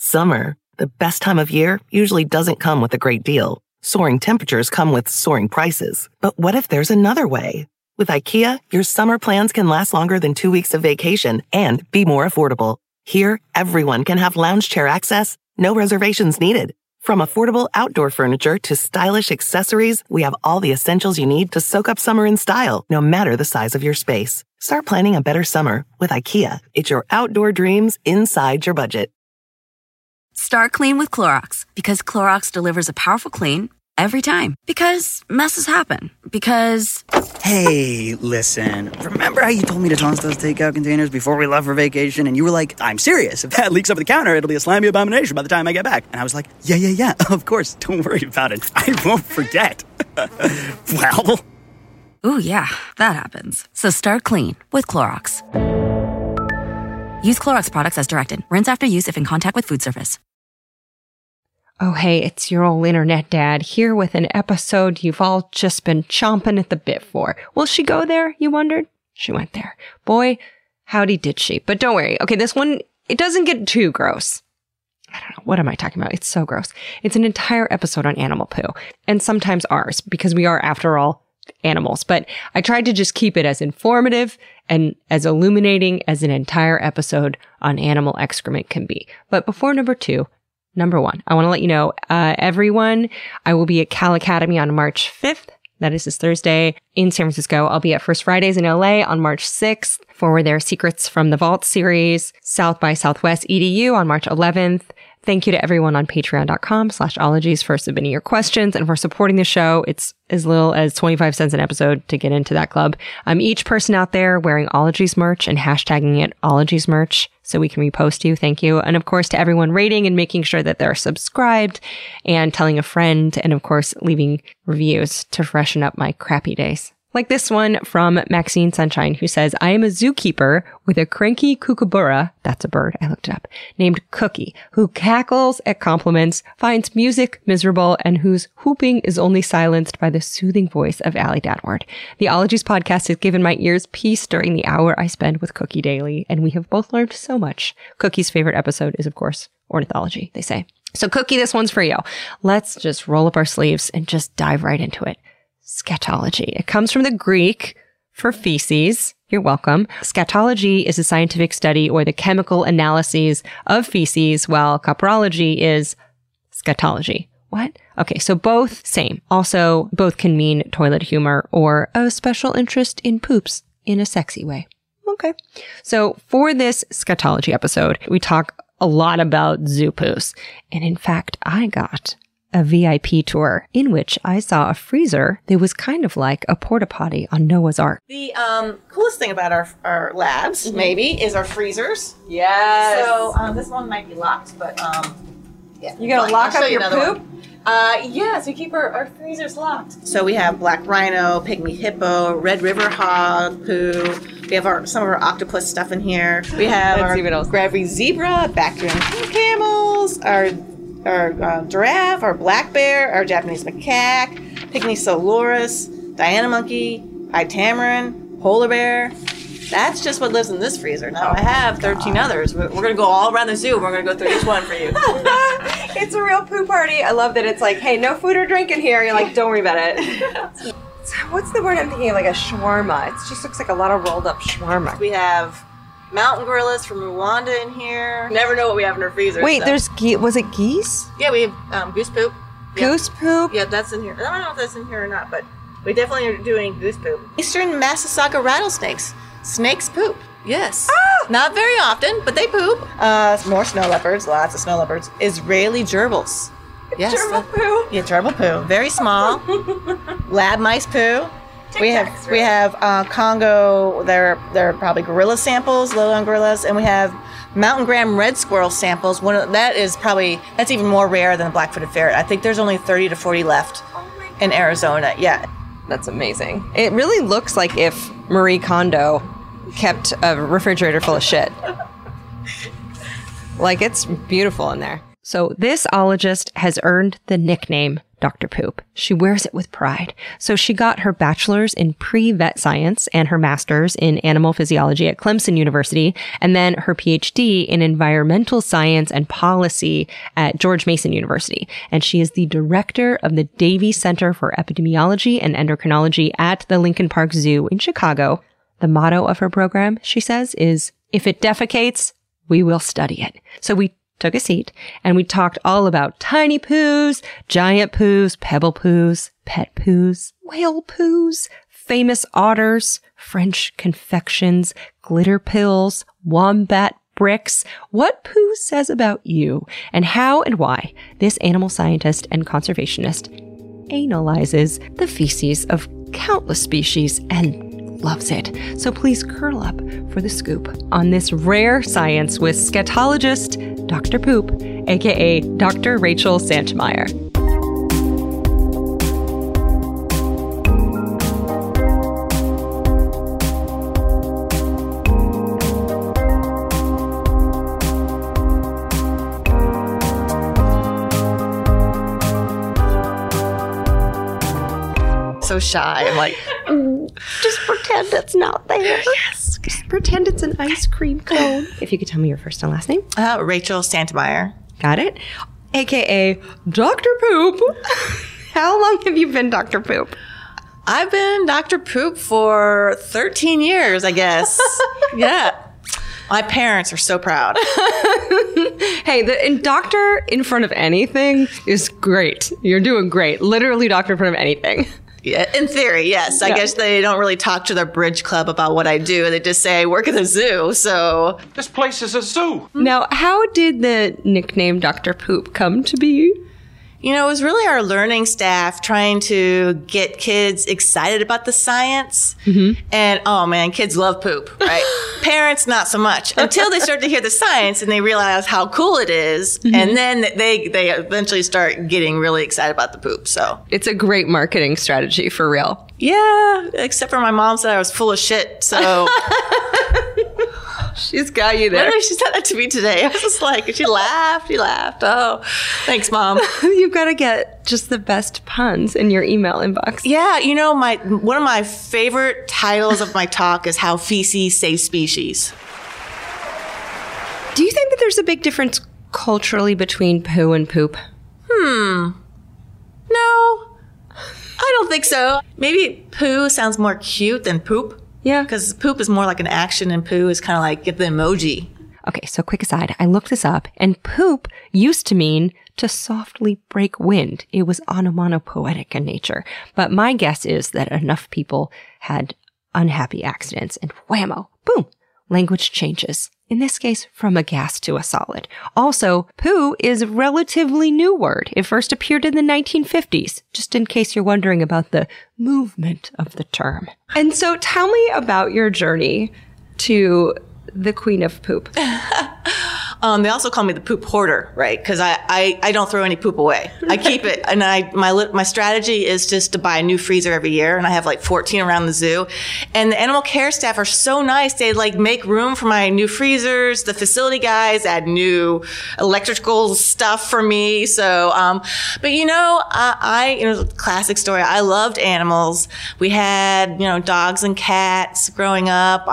Summer, the best time of year, usually doesn't come with a great deal. Soaring temperatures come with soaring prices. But what if there's another way? With IKEA, your summer plans can last longer than 2 weeks of vacation and be more affordable. Here, everyone can have lounge chair access, no reservations needed. From affordable outdoor furniture to stylish accessories, we have all the essentials you need to soak up summer in style, no matter the size of your space. Start planning a better summer with IKEA. It's your outdoor dreams inside your budget. Start clean with Clorox, because Clorox delivers a powerful clean every time. Because messes happen. Because... Hey, listen. Remember how you told me to toss those takeout containers before we left for vacation? And you were like, I'm serious. If that leaks over the counter, it'll be a slimy abomination by the time I get back. And I was like, yeah, of course. Don't worry about it. I won't forget. Well... Ooh, yeah, that happens. So start clean with Clorox. Use Clorox products as directed. Rinse after use if in contact with food surface. Oh, hey, it's your old internet dad here with an episode you've all just been chomping at the bit for. Will she go there, you wondered? She went there. Boy, howdy did she. But don't worry. Okay, this one, it doesn't get too gross. I don't know. What am I talking about? It's so gross. It's an entire episode on animal poo. And sometimes ours, because we are, after all, animals. But I tried to just keep it as informative and as illuminating as an entire episode on animal excrement can be. But before Number one, I want to let you know, everyone, I will be at Cal Academy on March 5th. That is this Thursday in San Francisco. I'll be at First Fridays in LA on March 6th for their Secrets from the Vault series, South by Southwest EDU on March 11th. Thank you to everyone on patreon.com/ologies for submitting your questions and for supporting the show. It's as little as 25 cents an episode to get into that club. Each person out there wearing Ologies merch and hashtagging it Ologies merch so we can repost you. Thank you. And of course, to everyone rating and making sure that they're subscribed and telling a friend and of course, leaving reviews to freshen up my crappy days. Like this one from Maxine Sunshine, who says, I am a zookeeper with a cranky kookaburra, that's a bird, I looked it up, named Cookie, who cackles at compliments, finds music miserable, and whose whooping is only silenced by the soothing voice of Allie Dadward. The Ologies podcast has given my ears peace during the hour I spend with Cookie daily, and we have both learned so much. Cookie's favorite episode is, of course, ornithology, they say. So Cookie, this one's for you. Let's just roll up our sleeves and just dive right into it. Scatology. It comes from the Greek for feces. You're welcome. Scatology is a scientific study or the chemical analyses of feces, while coprology is scatology. What? Okay, so both same. Also, both can mean toilet humor or a special interest in poops in a sexy way. Okay. So for this scatology episode, we talk a lot about zoo poos. And in fact, I got a VIP tour in which I saw a freezer that was kind of like a porta potty on Noah's Ark. The coolest thing about our labs, maybe, is our freezers. Yes. So this one might be locked, but yeah. You gotta lock up your poop? Yeah, so we keep our freezers locked. So we have black rhino, pygmy hippo, red river hog poo. We have some of our octopus stuff in here. We have our gravity zebra, Bactrian camels, our giraffe, our black bear, our Japanese macaque, pygmy solurus, Diana monkey, pied tamarin, polar bear. That's just what lives in this freezer. Now I have 13 others. We're going to go all around the zoo. We're going to go through each one for you. It's a real poo party. I love that it's like, hey, no food or drink in here. You're like, don't worry about it. So what's the word I'm thinking of? Like a shawarma. It just looks like a lot of rolled up shawarma. We have mountain gorillas from Rwanda in here. Never know what we have in our freezer. Wait, there's was it geese? Yeah, we have goose poop. Goose poop? Yeah, that's in here. I don't know if that's in here or not, but we definitely are doing goose poop. Eastern Massasauga rattlesnakes. Snakes poop. Yes. Ah! Not very often, but they poop. More snow leopards. Lots of snow leopards. Israeli gerbils. Yes. Gerbil poo? Yeah, gerbil poo. Very small. Lab mice poo. We have Congo. They're probably gorilla samples, lowland gorillas, and we have mountain gram red squirrel samples. That's even more rare than the black-footed ferret. I think there's only 30 to 40 left in Arizona. Yeah, that's amazing. It really looks like if Marie Kondo kept a refrigerator full of shit. Like, it's beautiful in there. So this ologist has earned the nickname Dr. Poop. She wears it with pride. So she got her bachelor's in pre-vet science and her master's in animal physiology at Clemson University, and then her PhD in environmental science and policy at George Mason University. And she is the director of the Davies Center for Epidemiology and Endocrinology at the Lincoln Park Zoo in Chicago. The motto of her program, she says, is, "If it defecates, we will study it." So we took a seat and we talked all about tiny poos, giant poos, pebble poos, pet poos, whale poos, famous otters, French confections, glitter pills, wombat bricks, what poo says about you, and how and why this animal scientist and conservationist analyzes the feces of countless species and loves it. So please curl up for the scoop on this rare science with scatologist Dr. Poop, aka Dr. Rachel Santmeyer. So shy. I'm like, just pretend it's not there. yes. Just pretend it's an ice cream cone. If you could tell me your first and last name. Rachel Santmeyer. Got it. AKA Dr. Poop. How long have you been Dr. Poop? I've been Dr. Poop for 13 years, I guess. Yeah. My parents are so proud. Hey, the doctor in front of anything is great. You're doing great. Literally doctor in front of anything. Yeah, in theory, yes. I guess they don't really talk to their bridge club about what I do. They just say, I work at the zoo, so. This place is a zoo. Now, how did the nickname Dr. Poop come to be? You know, it was really our learning staff trying to get kids excited about the science. Mm-hmm. And, oh man, kids love poop, right? Parents, not so much. Until they start to hear the science and they realize how cool it is. Mm-hmm. And then they eventually start getting really excited about the poop, so. It's a great marketing strategy, for real. Yeah, except for my mom said I was full of shit, so. She's got you there. Literally, she said that to me today. I was just like, she laughed. Oh, thanks, Mom. You've got to get just the best puns in your email inbox. Yeah, you know, one of my favorite titles of my talk is How Feces Save Species. Do you think that there's a big difference culturally between poo and poop? No, I don't think so. Maybe poo sounds more cute than poop. Yeah. Because poop is more like an action and poo is kind of like get the emoji. Okay, so quick aside, I looked this up and poop used to mean to softly break wind. It was onomatopoetic in nature. But my guess is that enough people had unhappy accidents and whammo, boom, language changes. In this case, from a gas to a solid. Also, poo is a relatively new word. It first appeared in the 1950s, just in case you're wondering about the movement of the term. And so tell me about your journey to the Queen of Poop. They also call me the poop hoarder, right? Because I don't throw any poop away. I keep it, and my strategy is just to buy a new freezer every year, and I have like 14 around the zoo. And the animal care staff are so nice; they like make room for my new freezers. The facility guys add new electrical stuff for me. So, but you know, classic story. I loved animals. We had dogs and cats growing up.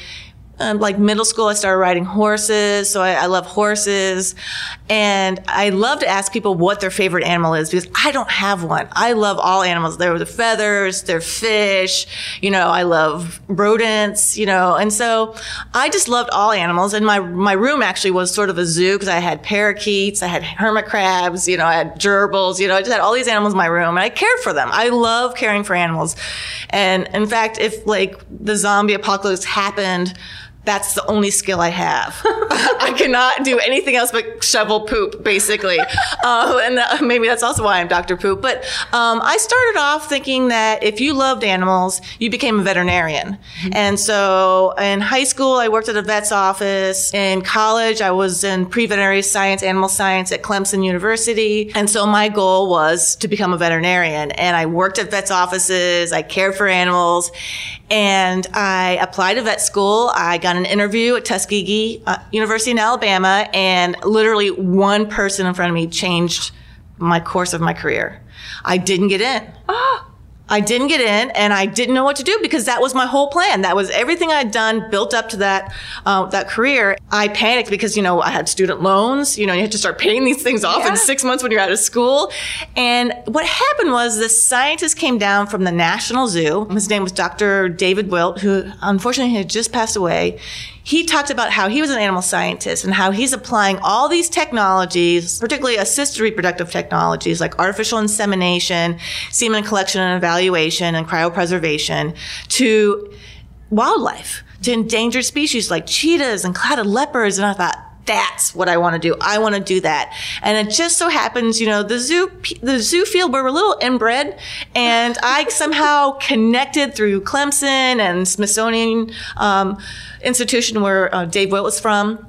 Like middle school, I started riding horses, so I love horses. And I love to ask people what their favorite animal is because I don't have one. I love all animals. They're the feathers, they're fish, I love rodents, and so I just loved all animals. And my room actually was sort of a zoo because I had parakeets, I had hermit crabs, I had gerbils, I just had all these animals in my room and I cared for them. I love caring for animals. And in fact, if like the zombie apocalypse happened, that's the only skill I have. I cannot do anything else but shovel poop, basically. And maybe that's also why I'm Dr. Poop. But I started off thinking that if you loved animals, you became a veterinarian. Mm-hmm. And so in high school, I worked at a vet's office. In college, I was in pre-veterinary science, animal science at Clemson University. And so my goal was to become a veterinarian. And I worked at vets' offices. I cared for animals. And I applied to vet school. I got an interview at Tuskegee University in Alabama, and literally one person in front of me changed my course of my career. I didn't get in. I didn't get in, and I didn't know what to do because that was my whole plan. That was everything I'd done, built up to that career. I panicked because, I had student loans. You had to start paying these things off in 6 months when you're out of school. And what happened was this scientist came down from the National Zoo. His name was Dr. David Wilt, who unfortunately had just passed away. He talked about how he was an animal scientist and how he's applying all these technologies, particularly assisted reproductive technologies like artificial insemination, semen collection and evaluation, and cryopreservation to wildlife, to endangered species like cheetahs and clouded leopards. And I thought, that's what I want to do. I want to do that. And it just so happens, the zoo field, we're a little inbred, and I somehow connected through Clemson and Smithsonian Institution where Dave Wilt was from,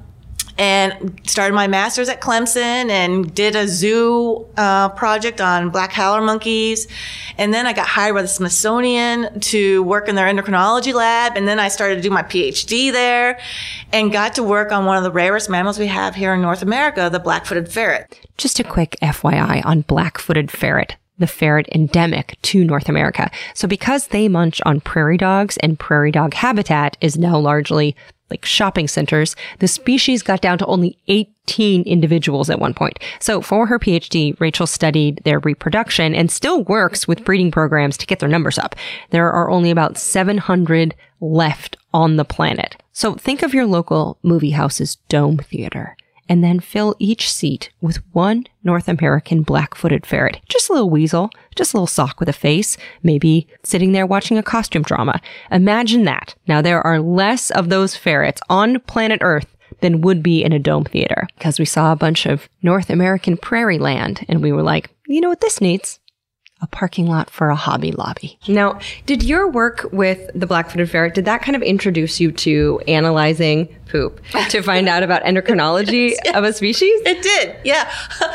and started my master's at Clemson and did a zoo project on black howler monkeys. And then I got hired by the Smithsonian to work in their endocrinology lab. And then I started to do my PhD there and got to work on one of the rarest mammals we have here in North America, the black-footed ferret. Just a quick FYI on black-footed ferret, the ferret endemic to North America. So because they munch on prairie dogs and prairie dog habitat is now largely like shopping centers, the species got down to only 18 individuals at one point. So for her PhD, Rachel studied their reproduction and still works with breeding programs to get their numbers up. There are only about 700 left on the planet. So think of your local movie house's dome theater and then fill each seat with one North American black-footed ferret. Just a little weasel, just a little sock with a face, maybe sitting there watching a costume drama. Imagine that. Now, there are less of those ferrets on planet Earth than would be in a dome theater because we saw a bunch of North American prairie land and we were like, you know what this needs? A parking lot for a Hobby Lobby. Now, did your work with the black-footed ferret, did that kind of introduce you to analyzing poop to find out about endocrinology of a species? It did, yeah.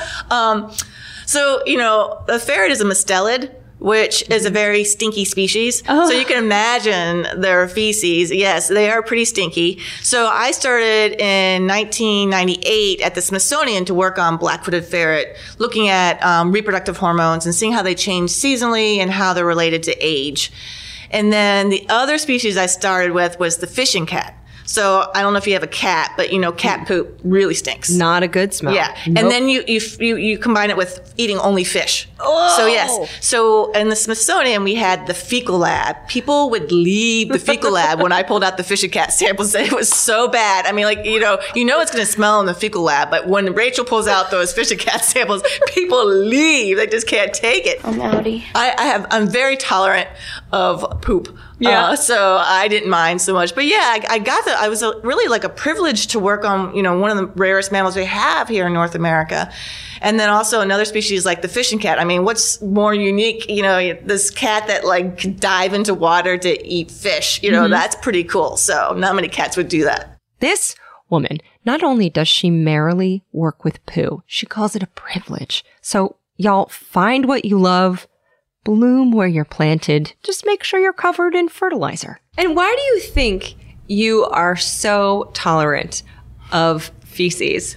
So, the ferret is a mustelid, which is a very stinky species. Oh. So you can imagine their feces. Yes, they are pretty stinky. So I started in 1998 at the Smithsonian to work on black-footed ferret, looking at reproductive hormones and seeing how they change seasonally and how they're related to age. And then the other species I started with was the fishing cat. So I don't know if you have a cat, but cat poop really stinks. Not a good smell. Yeah. Nope. And then you combine it with eating only fish. Oh. So yes. So in the Smithsonian, we had the fecal lab. People would leave the fecal lab when I pulled out the fish and cat samples. It was so bad. I mean, it's going to smell in the fecal lab, but when Rachel pulls out those fish and cat samples, people leave. They just can't take it. I'm outie. I'm very tolerant of poop. Yeah. So I didn't mind so much. But yeah, I was really like a privilege to work on, one of the rarest mammals we have here in North America. And then also another species like the fishing cat. I mean, what's more unique, this cat that can dive into water to eat fish, that's pretty cool. So not many cats would do that. This woman, not only does she merrily work with poo, she calls it a privilege. So y'all find what you love. Bloom where you're planted. Just make sure you're covered in fertilizer. And why do you think you are so tolerant of feces?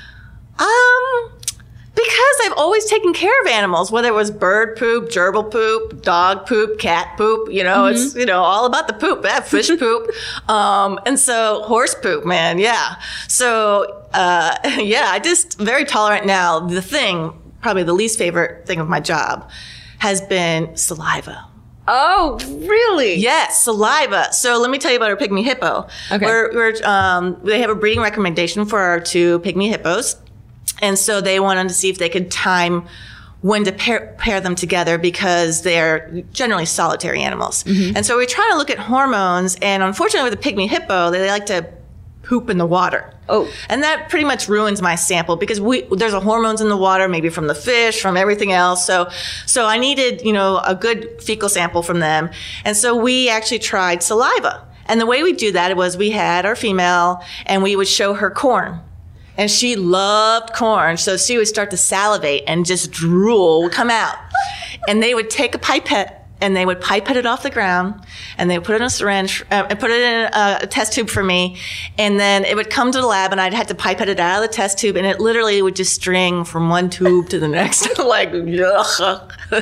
Because I've always taken care of animals, whether it was bird poop, gerbil poop, dog poop, cat poop, it's, all about the poop, fish poop. And so horse poop, man. Yeah. So, I just very tolerant now. The thing, probably the least favorite thing of my job has been saliva. Oh, really? Yes, saliva. So let me tell you about our pygmy hippo. Okay. They have a breeding recommendation for our 2 pygmy hippos. And so they wanted to see if they could time when to pair them together because they're generally solitary animals. Mm-hmm. And so we're trying to look at hormones. And unfortunately with the pygmy hippo, they like to poop in the water. Oh. And that pretty much ruins my sample because there's hormones in the water, maybe from the fish, from everything else. So I needed, a good fecal sample from them. And so we actually tried saliva. And the way we do that was we had our female and we would show her corn. And she loved corn. So she would start to salivate and just drool would come out. And they would take a pipette and they would pipette it off the ground, and they would put it in a syringe, and put it in a test tube for me, and then it would come to the lab, and I'd have to pipette it out of the test tube, and it literally would just string from one tube to the next, like, ugh. I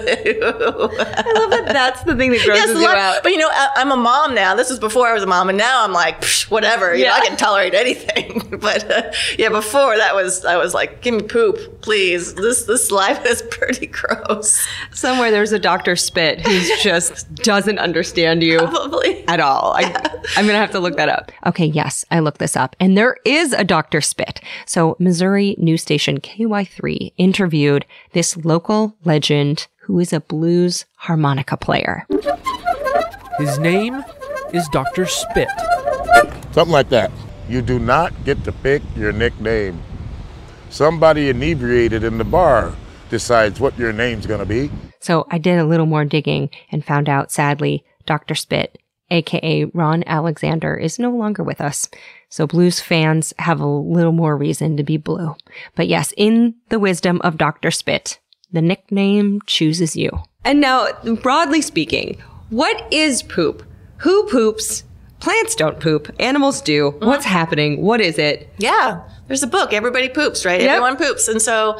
love that that's the thing that grosses you out. But I'm a mom now. This was before I was a mom, and now I'm like, whatever. You know, I can tolerate anything. But before I was like, give me poop, please. This life is pretty gross. Somewhere there's a Dr. Spit who just doesn't understand you Probably. at all. I'm gonna have to look that up. Okay, yes, I looked this up, and there is a Dr. Spit. So Missouri news station KY3 interviewed this local legend who is a blues harmonica player. His name is Dr. Spit. Something like that. You do not get to pick your nickname. Somebody inebriated in the bar decides what your name's going to be. So I did a little more digging and found out, sadly, Dr. Spit, aka Ron Alexander, is no longer with us. So blues fans have a little more reason to be blue. But yes, in the wisdom of Dr. Spit, the nickname chooses you. And now, broadly speaking, what is poop? Who poops? Plants don't poop. Animals do. What's happening? What is it? Yeah. There's a book, Everybody Poops, right? Yep. Everyone poops. And so,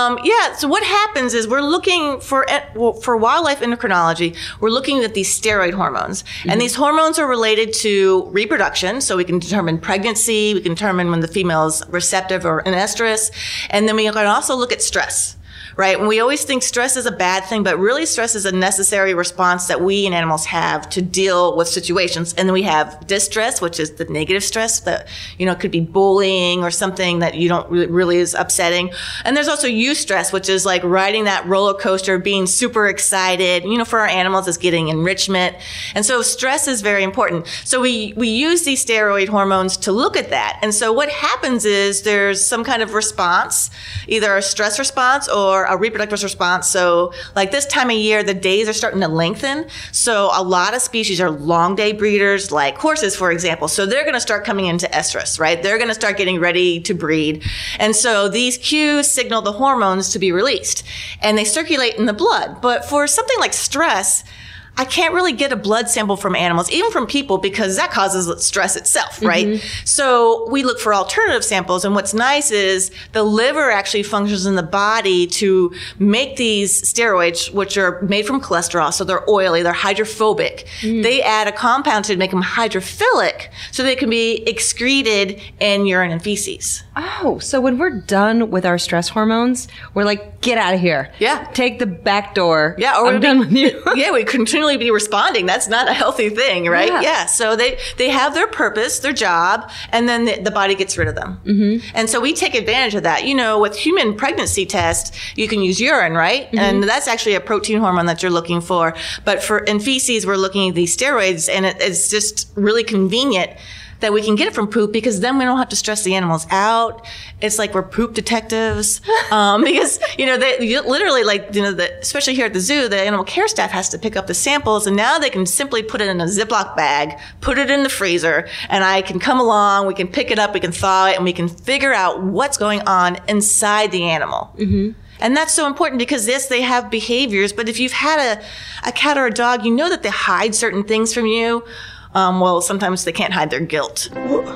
so what happens is we're looking for wildlife endocrinology, we're looking at these steroid hormones. Mm-hmm. And these hormones are related to reproduction. So we can determine pregnancy, we can determine when the female is receptive or an estrus. And then we can also look at stress. Right? And we always think stress is a bad thing, but really stress is a necessary response that we and animals have to deal with situations. And then we have distress, which is the negative stress that, could be bullying or something that you don't really is upsetting. And there's also eustress, which is like riding that roller coaster, being super excited. For our animals, it's getting enrichment. And so stress is very important. So we use these steroid hormones to look at that. And so what happens is there's some kind of response, either a stress response or a reproductive response. So like this time of year, the days are starting to lengthen. So a lot of species are long day breeders, like horses, for example. So they're going to start coming into estrus, right? They're going to start getting ready to breed. And so these cues signal the hormones to be released and they circulate in the blood. But for something like stress, I can't really get a blood sample from animals, even from people, because that causes stress itself, right? Mm-hmm. So we look for alternative samples. And what's nice is the liver actually functions in the body to make these steroids, which are made from cholesterol. So they're oily, they're hydrophobic. Mm. They add a compound to make them hydrophilic so they can be excreted in urine and feces. Oh, so when we're done with our stress hormones, we're like, get out of here. Yeah. Take the back door. Yeah. Or I'm done with you. Yeah, we continually be responding. That's not a healthy thing, right? Yeah. So they have their purpose, their job, and then the body gets rid of them. Mm-hmm. And so we take advantage of that. With human pregnancy tests, you can use urine, right? Mm-hmm. And that's actually a protein hormone that you're looking for. But in feces, we're looking at these steroids, and it's just really convenient that we can get it from poop because then we don't have to stress the animals out. It's like we're poop detectives. Because, they literally especially here at the zoo, the animal care staff has to pick up the samples and now they can simply put it in a Ziploc bag, put it in the freezer, and I can come along, we can pick it up, we can thaw it, and we can figure out what's going on inside the animal. Mm-hmm. And that's so important because they have behaviors, but if you've had a cat or a dog, you know that they hide certain things from you. Sometimes they can't hide their guilt.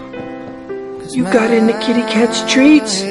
You got into kitty cat's treats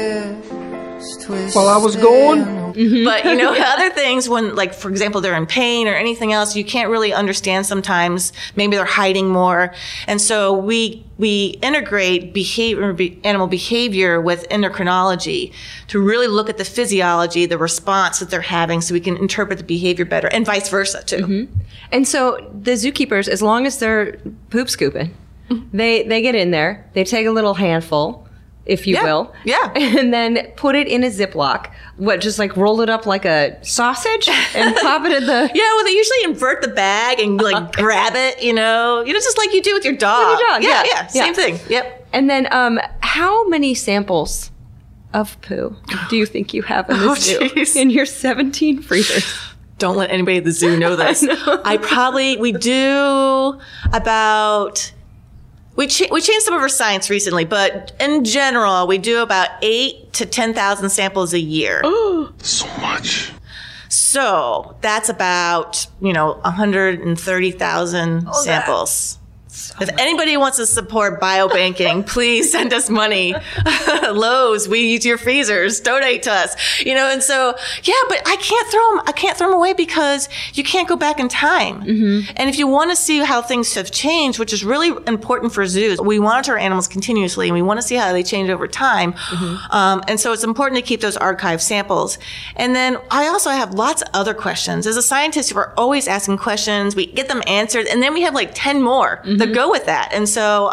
while I was gone? Mm-hmm. But, other things when, like, for example, they're in pain or anything else, you can't really understand sometimes. Maybe they're hiding more. And so we integrate animal behavior with endocrinology to really look at the physiology, the response that they're having so we can interpret the behavior better and vice versa, too. Mm-hmm. And so the zookeepers, as long as they're poop scooping, they get in there, they take a little handful, if you will. Yeah. And then put it in a Ziploc. Just like roll it up like a sausage and pop it in the... Yeah, well, they usually invert the bag and grab it, just like you do with your dog. Yeah, same thing. Yep. And then how many samples of poo do you think you have in the zoo? In your 17 freezers? Don't let anybody at the zoo know this. We do about... We changed some of our science recently, but in general, we do about 8,000 to 10,000 samples a year. Oh, so much. So that's about, 130,000 samples. If anybody wants to support biobanking, please send us money. Lowe's, we use your freezers. Donate to us. And so, but I can't throw them away because you can't go back in time. Mm-hmm. And if you want to see how things have changed, which is really important for zoos, we monitor animals continuously and we want to see how they change over time. Mm-hmm. And so it's important to keep those archive samples. And then I also have lots of other questions. As a scientist, we're always asking questions. We get them answered. And then we have like 10 more. Mm-hmm. that go with that. And so,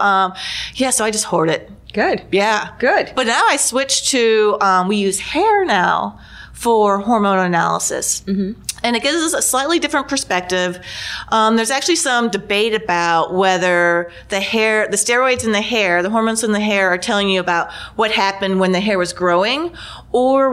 so I just hoard it. Good. Yeah. Good. But now I switched to, we use hair now for hormone analysis. Mm-hmm. And it gives us a slightly different perspective. There's actually some debate about whether the steroids in the hair, the hormones in the hair are telling you about what happened when the hair was growing or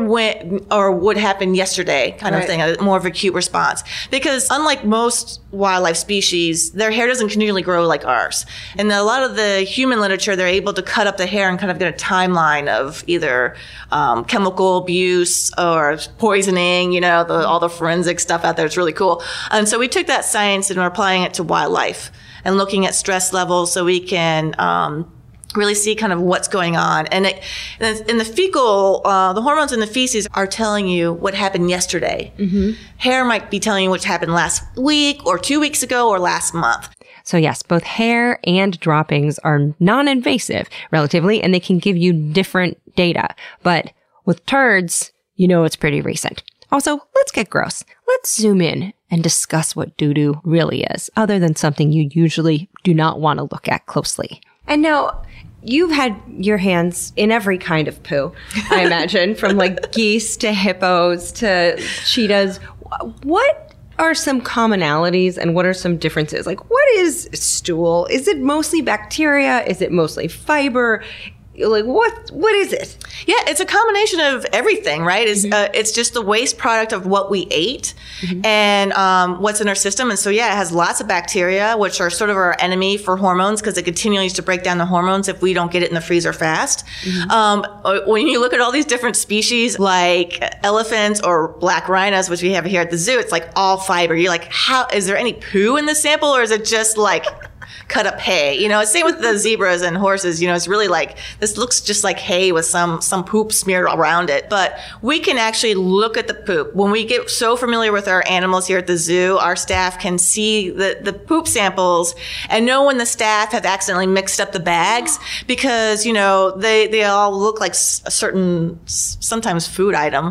what happened yesterday kind of thing, more of an acute response. Because unlike most wildlife species, their hair doesn't continually grow like ours. And a lot of the human literature, they're able to cut up the hair and kind of get a timeline of either chemical abuse or poisoning, all the forensic stuff out there. It's really cool. And so we took that science and we're applying it to wildlife and looking at stress levels so we can really see kind of what's going on. And in the fecal, the hormones in the feces are telling you what happened yesterday. Mm-hmm. Hair might be telling you what happened last week or 2 weeks ago or last month. So yes, both hair and droppings are non-invasive relatively, and they can give you different data. But with turds, it's pretty recent. Also, let's get gross. Let's zoom in and discuss what doo-doo really is, other than something you usually do not want to look at closely. And now, you've had your hands in every kind of poo, I imagine, from like geese to hippos to cheetahs. What are some commonalities and what are some differences? Like, what is stool? Is it mostly bacteria? Is it mostly fiber? Like, what is it? Yeah, it's a combination of everything, right? It's just the waste product of what we ate and what's in our system. And so, it has lots of bacteria, which are sort of our enemy for hormones because it continues to break down the hormones if we don't get it in the freezer fast. Mm-hmm. When you look at all these different species like elephants or black rhinos, which we have here at the zoo, it's like all fiber. You're like, how is there any poo in the sample or is it just like cut up hay? Same with the zebras and horses. It's really like, this looks just like hay with some poop smeared around it. But we can actually look at the poop. When we get so familiar with our animals here at the zoo, our staff can see the poop samples and know when the staff have accidentally mixed up the bags because, they all look like a certain, sometimes food item,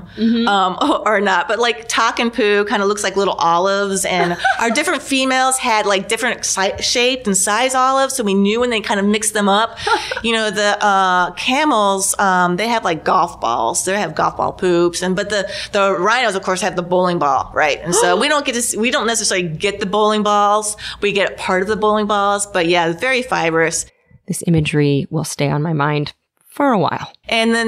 or not. But like talking poo kind of looks like little olives, and our different females had like different shaped and size olives, so we knew when they kind of mixed them up. The camels, they have like golf balls. They have golf ball poops, but the rhinos, of course, have the bowling ball, right? And so we don't necessarily get the bowling balls. We get part of the bowling balls, but it's very fibrous. This imagery will stay on my mind for a while. And then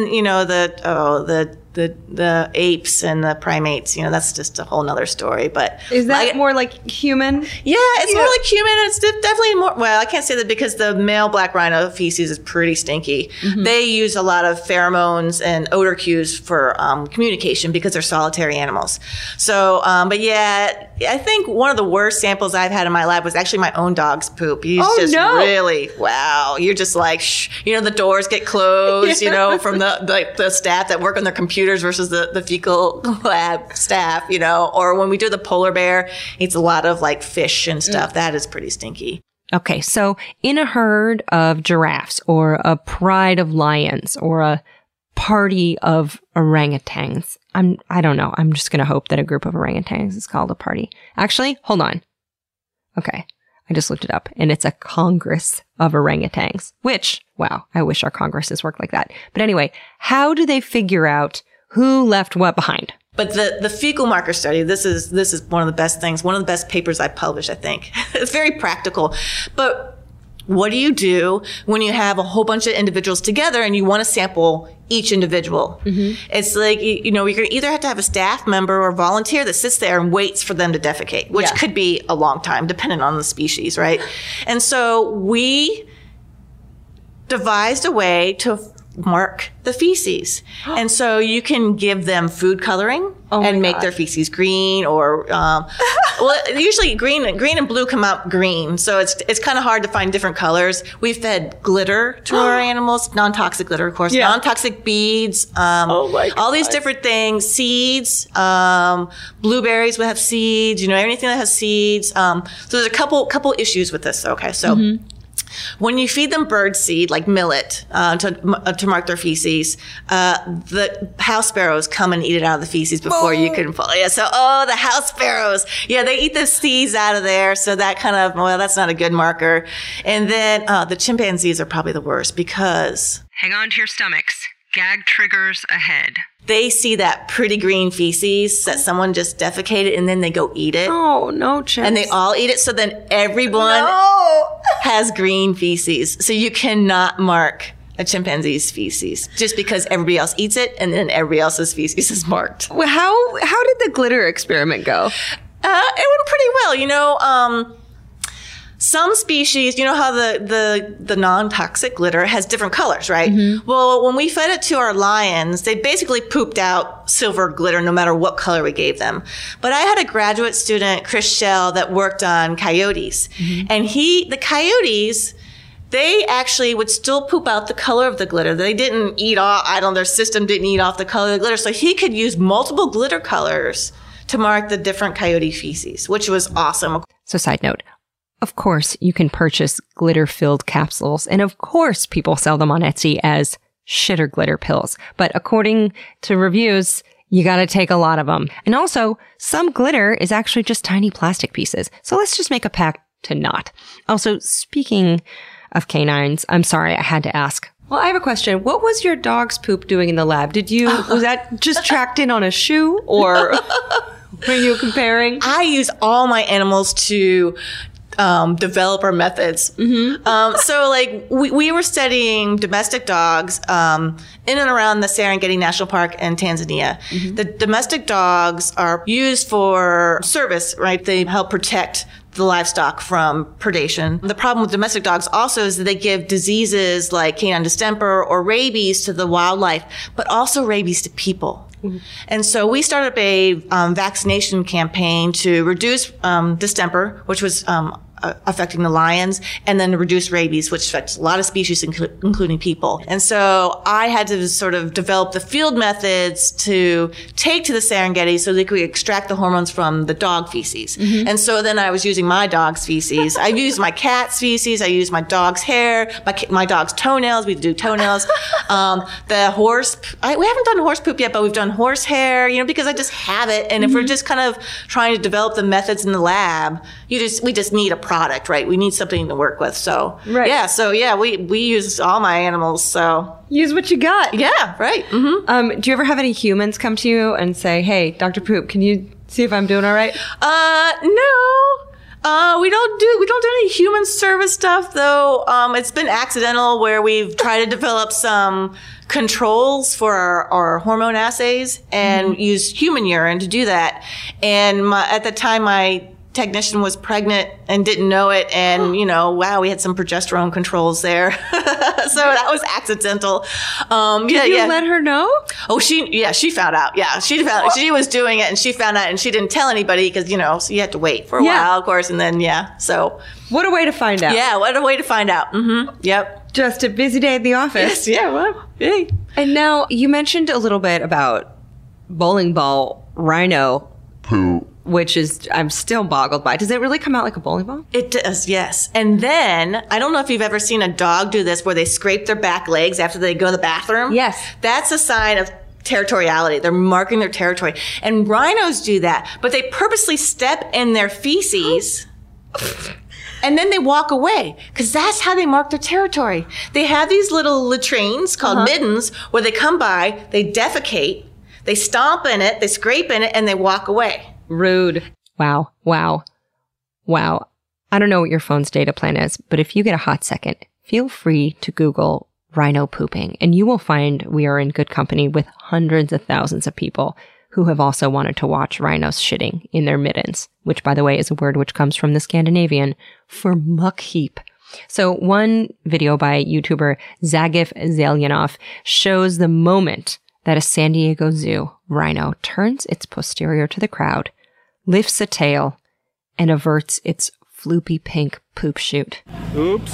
the apes and the primates, that's just a whole nother story. But is that more like human? Yeah, it's more like human. It's definitely more, well, I can't say that because the male black rhino feces is pretty stinky. Mm-hmm. They use a lot of pheromones and odor cues for communication because they're solitary animals. So, I think one of the worst samples I've had in my lab was actually my own dog's poop. He's really, wow. You're just like, the doors get closed, from the staff that work on their computers versus the fecal lab staff, or when we do the polar bear, eats a lot of like fish and stuff. That is pretty stinky. Okay, so in a herd of giraffes or a pride of lions or a party of orangutans, I don't know. I'm just going to hope that a group of orangutans is called a party. Actually, hold on. Okay. I just looked it up, and it's a congress of orangutans, which, wow, I wish our congresses worked like that. But anyway, how do they figure out who left what behind? But the fecal marker study, this is one of the best things, one of the best papers I published, I think. It's very practical. But what do you do when you have a whole bunch of individuals together and you want to sample each individual? Mm-hmm. It's like, you're going to either have to have a staff member or volunteer that sits there and waits for them to defecate, which could be a long time, depending on the species, right? And so we devised a way to mark the feces. And so you can give them food coloring and make their feces green or Well, usually green and blue come out green, so it's kind of hard to find different colors. We fed glitter to our animals, non-toxic glitter, of course, non-toxic beads, all these different things, seeds, blueberries will have seeds, anything that has seeds. So there's a couple issues with this. Okay, so. When you feed them bird seed, like millet, to mark their feces, the house sparrows come and eat it out of the feces before you can pull. Yeah, so, the house sparrows. Yeah, they eat the seeds out of there. So that that's not a good marker. And then the chimpanzees are probably the worst because... Hang on to your stomachs. Gag triggers ahead. They see that pretty green feces that someone just defecated, and then they go eat it. Oh, no chance. And they all eat it, so then everyone has green feces. So you cannot mark a chimpanzee's feces just because everybody else eats it, and then everybody else's feces is marked. Well, how did the glitter experiment go? It went pretty well. Some species, how the non-toxic glitter has different colors, right? Mm-hmm. Well, when we fed it to our lions, they basically pooped out silver glitter no matter what color we gave them. But I had a graduate student, Chris Schell, that worked on coyotes. Mm-hmm. And the coyotes, they actually would still poop out the color of the glitter. They didn't eat off, their system didn't eat off the color of the glitter. So he could use multiple glitter colors to mark the different coyote feces, which was awesome. So side note. Of course, you can purchase glitter-filled capsules, and of course, people sell them on Etsy as shitter glitter pills. But according to reviews, you gotta take a lot of them. And also, some glitter is actually just tiny plastic pieces. So let's just make a pact to not. Also, speaking of canines, I'm sorry, I had to ask. Well, I have a question. What was your dog's poop doing in the lab? Was that just tracked in on a shoe, or were you comparing? I use all my animals to develop our methods. Mm-hmm. So we were studying domestic dogs in and around the Serengeti National Park in Tanzania. Mm-hmm. The domestic dogs are used for service, right? They help protect the livestock from predation. The problem with domestic dogs also is that they give diseases like canine distemper or rabies to the wildlife, but also rabies to people. Mm-hmm. And so we started up a vaccination campaign to reduce distemper, which was affecting the lions, and then reduce rabies, which affects a lot of species, including people. And so I had to sort of develop the field methods to take to the Serengeti so they could extract the hormones from the dog feces. Mm-hmm. And so then I was using my dog's feces. I used my cat's feces. I used my dog's hair, my dog's toenails. We do toenails. The horse, we haven't done horse poop yet, but we've done horse hair, because I just have it. And if we're just kind of trying to develop the methods in the lab, we just need a product, right? We need something to work with. So, we use all my animals. So use what you got. Yeah, right. Mm-hmm. Do you ever have any humans come to you and say, "Hey, Dr. Poop, can you see if I'm doing all right?" No. We don't do any human service stuff though. It's been accidental where we've tried to develop some controls for our hormone assays and use human urine to do that. And at the time, my technician was pregnant and didn't know it, and we had some progesterone controls there. So that was accidental. Did you let her know? Oh, she found out. Yeah, she was doing it, and she found out, and she didn't tell anybody because so you have to wait for a while, of course, and then so what a way to find out. Yeah, what a way to find out. Mm-hmm. Yep. Just a busy day at the office. Yes, yeah. Well, hey. And now you mentioned a little bit about bowling ball rhino poo, which is, I'm still boggled by. Does it really come out like a bowling ball? It does, yes. And then, I don't know if you've ever seen a dog do this where they scrape their back legs after they go to the bathroom. Yes. That's a sign of territoriality. They're marking their territory. And rhinos do that, but they purposely step in their feces and then they walk away because that's how they mark their territory. They have these little latrines called middens where they come by, they defecate, they stomp in it, they scrape in it, and they walk away. Rude. Wow. I don't know what your phone's data plan is, but if you get a hot second, feel free to Google rhino pooping, and you will find we are in good company with hundreds of thousands of people who have also wanted to watch rhinos shitting in their middens, which, by the way, is a word which comes from the Scandinavian for muck heap. So one video by YouTuber Zagif Zelyanov shows the moment that a San Diego Zoo rhino turns its posterior to the crowd, lifts a tail, and averts its floopy pink poop chute. Oops.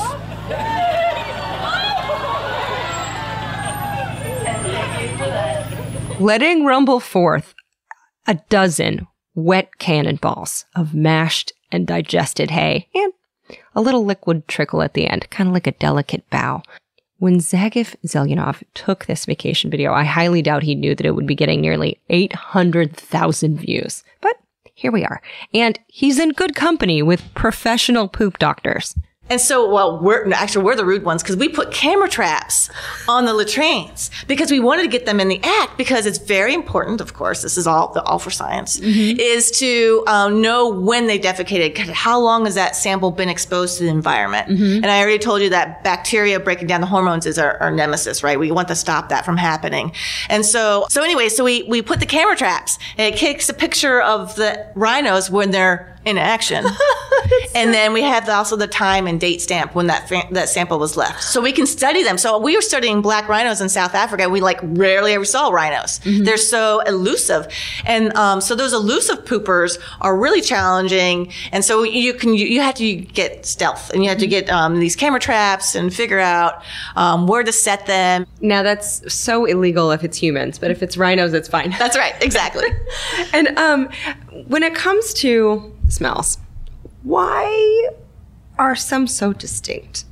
Letting rumble forth a dozen wet cannonballs of mashed and digested hay and a little liquid trickle at the end, kind of like a delicate bow. When Zagif Zelyanov took this vacation video, I highly doubt he knew that it would be getting nearly 800,000 views. But here we are. And he's in good company with professional poop doctors. And so, well, we're the rude ones because we put camera traps on the latrines because we wanted to get them in the act because it's very important, of course, this is all for science, is to know when they defecated, how long has that sample been exposed to the environment. And I already told you that bacteria breaking down the hormones is our nemesis, right? We want to stop that from happening. And so we put the camera traps and it takes a picture of the rhinos when they're in action. And then we have also the time and date stamp when that sample was left. So we can study them. So we were studying black rhinos in South Africa. We rarely ever saw rhinos. They're so elusive. And so those elusive poopers are really challenging. And so you have to get stealth and you have to get these camera traps and figure out where to set them. Now that's so illegal if it's humans, but if it's rhinos, it's fine. That's right. Exactly. And when it comes to smells, why are some so distinct?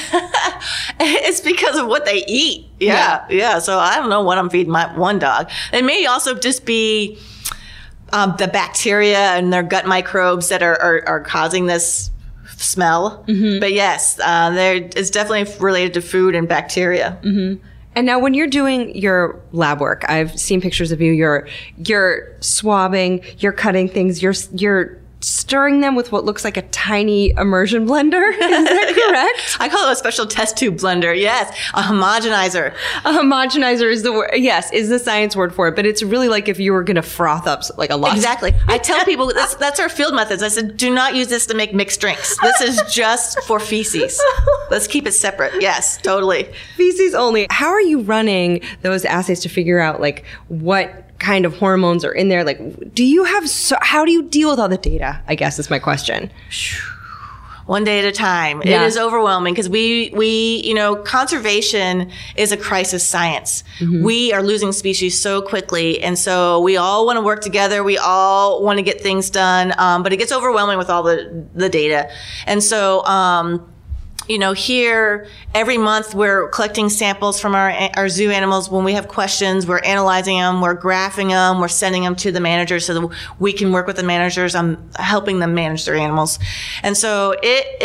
It's because of what they eat. Yeah. So I don't know what I'm feeding my one dog. It may also just be the bacteria and their gut microbes that are causing this smell. But yes, it's definitely related to food and bacteria. And now when you're doing your lab work, I've seen pictures of you, you're swabbing, you're cutting things, you're stirring them with what looks like a tiny immersion blender. Is that correct? I call it a special test tube blender. Yes. A homogenizer. A homogenizer is the word. Yes, is the science word for it. But it's really like if you were going to froth up like a lot. Exactly. I tell people that's our field methods. I said, do not use this to make mixed drinks. This is just for feces. Let's keep it separate. Yes, totally. Feces only. How are you running those assays to figure out what kind of hormones are in there? How do you deal with all the data, I guess is my question. One day at a time. Yeah. It is overwhelming because we conservation is a crisis science. We are losing species so quickly. And so we all want to work together. We all want to get things done. But it gets overwhelming with all the data. And so, here every month we're collecting samples from our zoo animals. When we have questions, we're analyzing them, we're graphing them, we're sending them to the managers so that we can work with the managers on helping them manage their animals. And so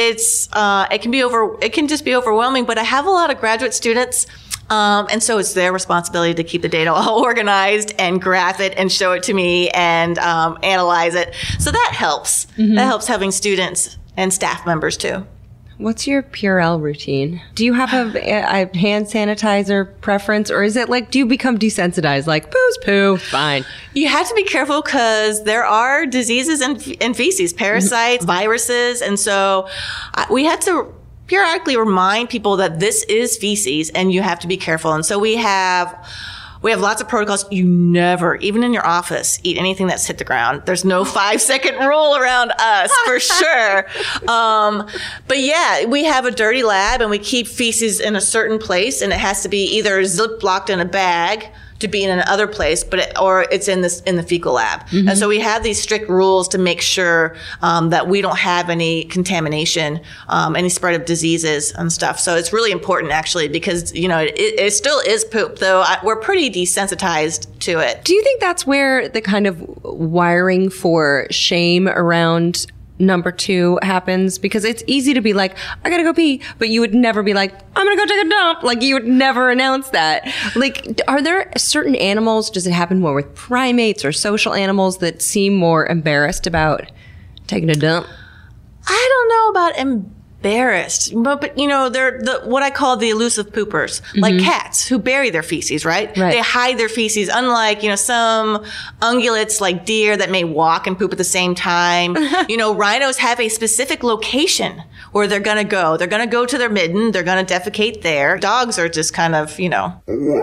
it can just be overwhelming, but I have a lot of graduate students. And so it's their responsibility to keep the data all organized and graph it and show it to me and analyze it. So that helps. That helps having students and staff members too. What's your Purell routine? Do you have a hand sanitizer preference, or is it do you become desensitized? Poo's poo, fine. You have to be careful because there are diseases in feces, parasites, viruses, and so we had to periodically remind people that this is feces and you have to be careful. And so we have lots of protocols. You never, even in your office, eat anything that's hit the ground. There's no 5-second rule around us, for sure. But yeah, we have a dirty lab and we keep feces in a certain place, and it has to be either zip-locked in a bag to be in another place, or it's in the fecal lab. And so we have these strict rules to make sure that we don't have any contamination, any spread of diseases and stuff. So it's really important, actually, because it still is poop, though we're pretty desensitized to it. Do you think that's where the kind of wiring for shame around number 2 happens? Because it's easy to be like, I gotta go pee, but you would never be like, I'm gonna go take a dump. You would never announce that. Are there certain animals, does it happen more with primates or social animals that seem more embarrassed about taking a dump? I don't know about embarrassed, but they're what I call the elusive poopers, like cats who bury their feces, right? They hide their feces, unlike some ungulates like deer that may walk and poop at the same time. Rhinos have a specific location where they're gonna go. They're gonna go to their midden. They're gonna defecate there. Dogs are just kind of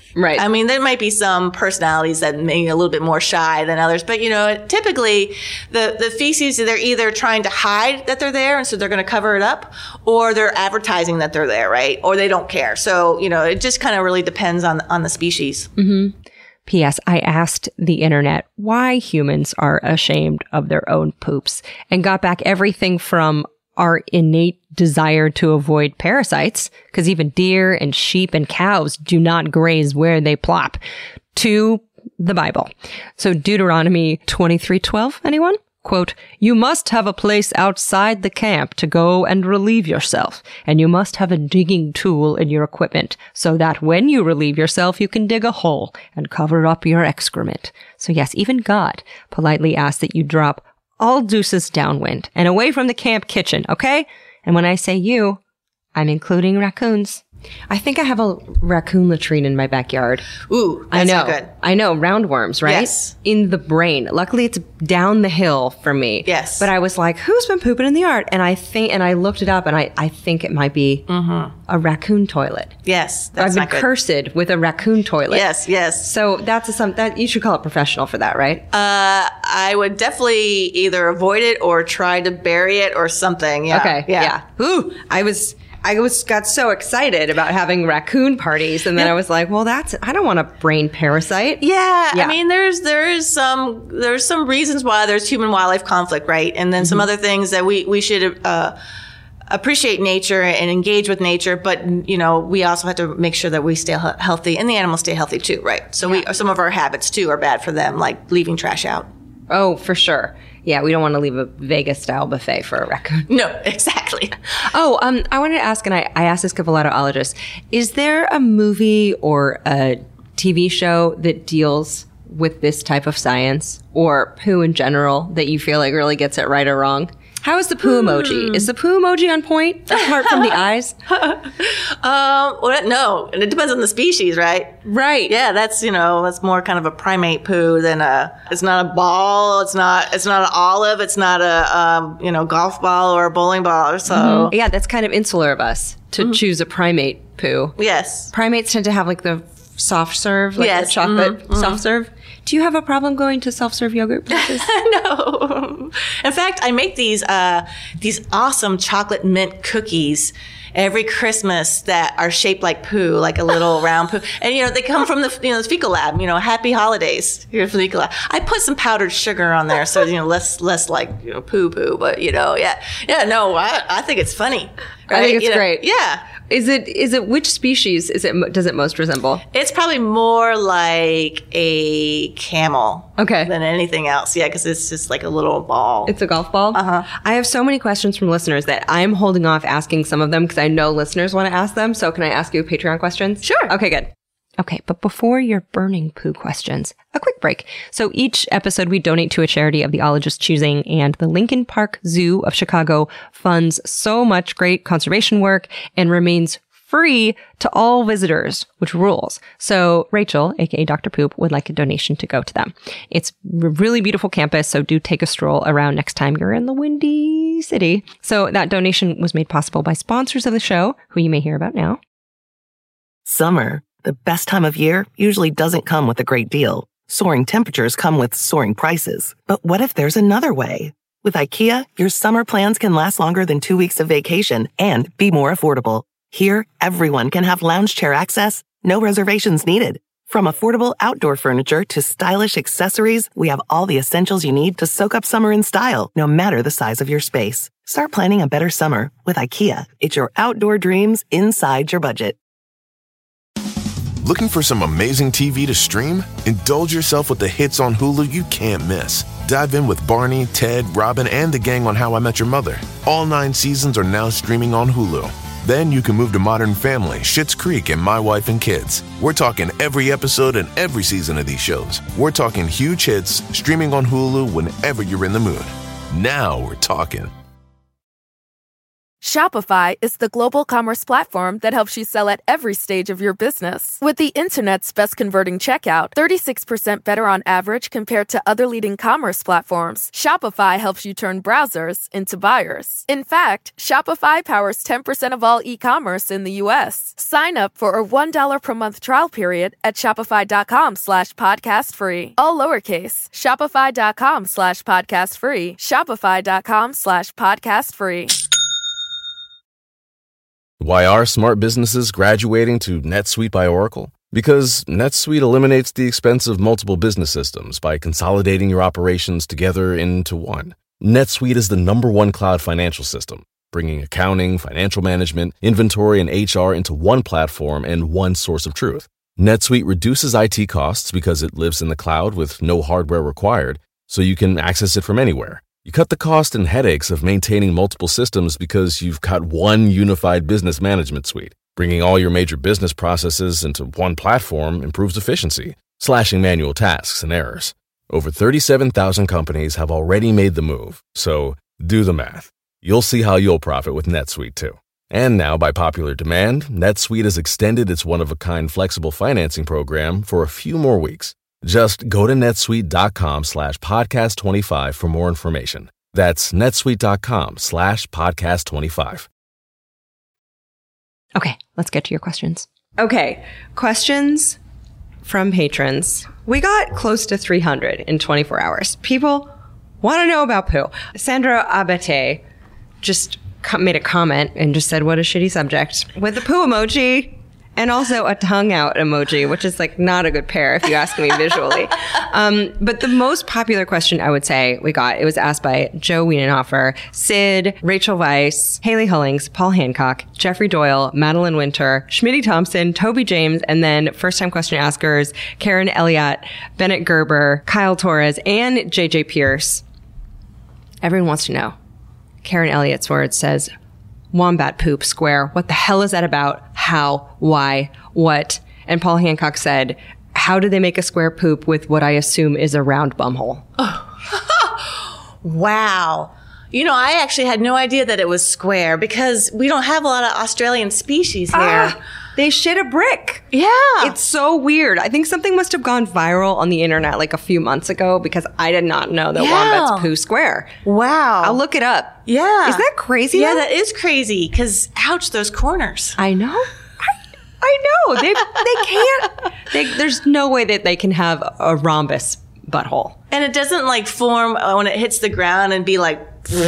Right. I mean, there might be some personalities that may be a little bit more shy than others, but typically the feces, they're either trying to hide that they're there, and so they're going to cover it up, or they're advertising that they're there, right? Or they don't care. So, it just kind of really depends on the species. Mm-hmm. P.S. I asked the internet why humans are ashamed of their own poops and got back everything from our innate desire to avoid parasites, because even deer and sheep and cows do not graze where they plop, to the Bible. So Deuteronomy 23:12, anyone? Quote, "You must have a place outside the camp to go and relieve yourself, and you must have a digging tool in your equipment, so that when you relieve yourself, you can dig a hole and cover up your excrement." So yes, even God politely asks that you drop all deuces downwind and away from the camp kitchen, okay? And when I say you, I'm including raccoons. I think I have a raccoon latrine in my backyard. Ooh, that's not good. I know, roundworms, right? Yes. In the brain. Luckily, it's down the hill from me. Yes. But I was like, who's been pooping in the yard? And I looked it up, and I think it might be a raccoon toilet. Yes, that's I've been cursed with a raccoon toilet. Yes, yes. So that you should call it professional for that, right? I would definitely either avoid it or try to bury it or something. Yeah. Okay. Yeah. Ooh, I got so excited about having raccoon parties, and then I was like, well, I don't want a brain parasite. Yeah. I mean, there's some reasons why there's human wildlife conflict, right? And then some other things that we should appreciate nature and engage with nature, but we also have to make sure that we stay healthy and the animals stay healthy too, right? So some of our habits too are bad for them, like leaving trash out. Oh, for sure. Yeah, we don't want to leave a Vegas-style buffet for a raccoon. No, exactly. Oh, I wanted to ask, and I asked this of a lot of ologists, is there a movie or a TV show that deals with this type of science, or poo in general, that you feel like really gets it right or wrong? How is the poo emoji? Is the poo emoji on point, apart from the eyes? No, and it depends on the species, right? Right. Yeah, that's more kind of a primate poo than it's not a ball, it's not an olive, it's not a golf ball or a bowling ball, so. Yeah, that's kind of insular of us to choose a primate poo. Yes. Primates tend to have like the soft serve, like the chocolate soft serve. Do you have a problem going to self-serve yogurt places? No. In fact, I make these awesome chocolate mint cookies every Christmas that are shaped like poo, like a little round poo. And, they come from the Fecal Lab, happy holidays here at Fecal Lab. I put some powdered sugar on there so, less like, poo-poo, but, yeah. Yeah, no, I think it's funny. Right? I think it's great. Yeah. Is it which species does it most resemble? It's probably more like a camel than anything else. Yeah, because it's just like a little ball. It's a golf ball? Uh-huh. I have so many questions from listeners that I'm holding off asking some of them because I know listeners want to ask them. So can I ask you Patreon questions? Sure. Okay, good. Okay, but before your burning poo questions, a quick break. So each episode we donate to a charity of the ologist's choosing, and the Lincoln Park Zoo of Chicago funds so much great conservation work and remains free to all visitors, which rules. So Rachel, aka Dr. Poop, would like a donation to go to them. It's a really beautiful campus, so do take a stroll around next time you're in the Windy City. So that donation was made possible by sponsors of the show, who you may hear about now. Summer, the best time of year, usually doesn't come with a great deal. Soaring temperatures come with soaring prices. But what if there's another way? With IKEA, your summer plans can last longer than 2 weeks of vacation and be more affordable. Here, everyone can have lounge chair access, no reservations needed. From affordable outdoor furniture to stylish accessories, we have all the essentials you need to soak up summer in style, no matter the size of your space. Start planning a better summer with IKEA. It's your outdoor dreams inside your budget. Looking for some amazing TV to stream? Indulge yourself with the hits on Hulu you can't miss. Dive in with Barney, Ted, Robin, and the gang on How I Met Your Mother. All 9 seasons are now streaming on Hulu. Then you can move to Modern Family, Schitt's Creek, and My Wife and Kids. We're talking every episode and every season of these shows. We're talking huge hits, streaming on Hulu whenever you're in the mood. Now we're talking. Shopify is the global commerce platform that helps you sell at every stage of your business. With the internet's best converting checkout, 36% better on average compared to other leading commerce platforms, Shopify helps you turn browsers into buyers. In fact, Shopify powers 10% of all e-commerce in the U.S. Sign up for a $1 per month trial period at shopify.com/podcastfree. All lowercase, shopify.com/podcastfree, shopify.com/podcastfree. Why are smart businesses graduating to NetSuite by Oracle? Because NetSuite eliminates the expense of multiple business systems by consolidating your operations together into one. NetSuite is the #1 cloud financial system, bringing accounting, financial management, inventory, and HR into one platform and one source of truth. NetSuite reduces IT costs because it lives in the cloud with no hardware required, so you can access it from anywhere. You cut the cost and headaches of maintaining multiple systems because you've got one unified business management suite. Bringing all your major business processes into one platform improves efficiency, slashing manual tasks and errors. Over 37,000 companies have already made the move, so do the math. You'll see how you'll profit with NetSuite too. And now, by popular demand, NetSuite has extended its one-of-a-kind flexible financing program for a few more weeks. Just go to netsuite.com/podcast25 for more information. That's netsuite.com/podcast25. Okay, let's get to your questions. Okay, questions from patrons. We got close to 300 in 24 hours. People want to know about poo. Sandra Abate just made a comment and just said, what a shitty subject, with a poo emoji and also a tongue out emoji, which is like not a good pair if you ask me visually. But the most popular question I would say we got, it was asked by Joe Wienenhofer, Sid, Rachel Weiss, Haley Hullings, Paul Hancock, Jeffrey Doyle, Madeline Winter, Schmitty Thompson, Toby James, and then first-time question askers, Karen Elliott, Bennett Gerber, Kyle Torres, and JJ Pierce. Everyone wants to know. Karen Elliott's word says, wombat poop square. What the hell is that about? How? Why? What? And Paul Hancock said, how do they make a square poop with what I assume is a round bumhole? Oh. Wow. You know, I actually had no idea that it was square because we don't have a lot of Australian species here. They shit a brick. Yeah. It's so weird. I think something must have gone viral on the internet like a few months ago because I did not know that wombats poo square. Wow. I'll look it up. Yeah. Is that crazy? Yeah, that is crazy because ouch, those corners. I know. I know. They can't. There's no way that they can have a rhombus butthole. And it doesn't like form when it hits the ground and be like...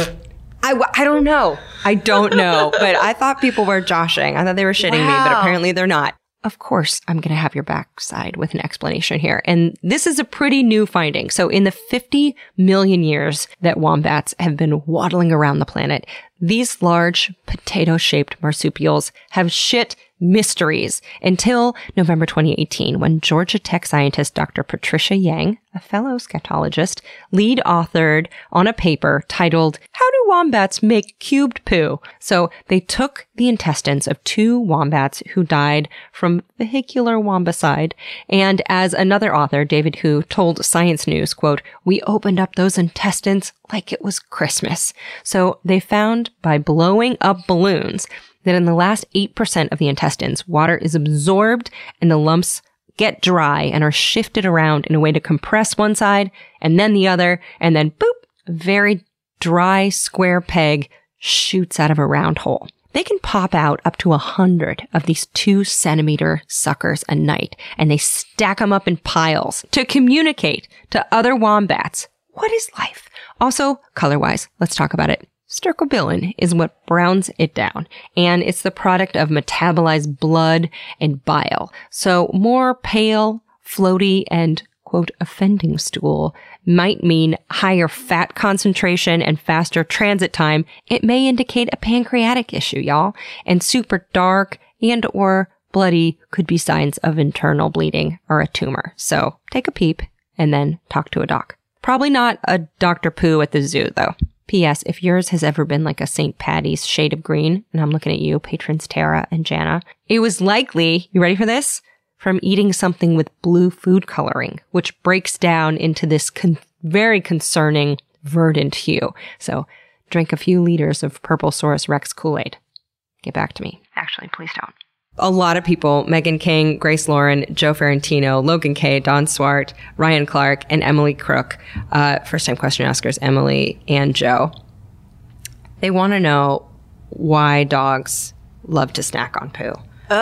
I don't know. I don't know. But I thought people were joshing. I thought they were shitting me, but apparently they're not. Of course, I'm going to have your backside with an explanation here. And this is a pretty new finding. So in the 50 million years that wombats have been waddling around the planet, these large potato-shaped marsupials have shit mysteries until November 2018, when Georgia Tech scientist Dr. Patricia Yang, a fellow scatologist, lead authored on a paper titled, How Do Wombats Make Cubed Poo? So they took the intestines of 2 wombats who died from vehicular wombicide, and as another author, David Hu, told Science News, quote, we opened up those intestines like it was Christmas. So they found by blowing up balloons that in the last 8% of the intestines, water is absorbed and the lumps get dry and are shifted around in a way to compress one side and then the other, and then boop, a very dry square peg shoots out of a round hole. They can pop out up to 100 of these 2-centimeter suckers a night, and they stack them up in piles to communicate to other wombats. What is life? Also, color-wise, let's talk about it. Stercobilin is what browns it down, and it's the product of metabolized blood and bile. So more pale, floaty, and, quote, offending stool might mean higher fat concentration and faster transit time. It may indicate a pancreatic issue, y'all. And super dark and or bloody could be signs of internal bleeding or a tumor. So take a peep and then talk to a doc. Probably not a Dr. Poo at the zoo, though. P.S. If yours has ever been like a St. Patty's shade of green, and I'm looking at you, patrons Tara and Jana, it was likely, you ready for this? From eating something with blue food coloring, which breaks down into this very concerning verdant hue. So drink a few liters of Purplesaurus Rex Kool-Aid. Get back to me. Actually, please don't. A lot of people, Megan King, Grace Lauren, Joe Ferrantino, Logan Kay, Don Swart, Ryan Clark, and Emily Crook, first-time question askers, Emily and Joe, they want to know why dogs love to snack on poo.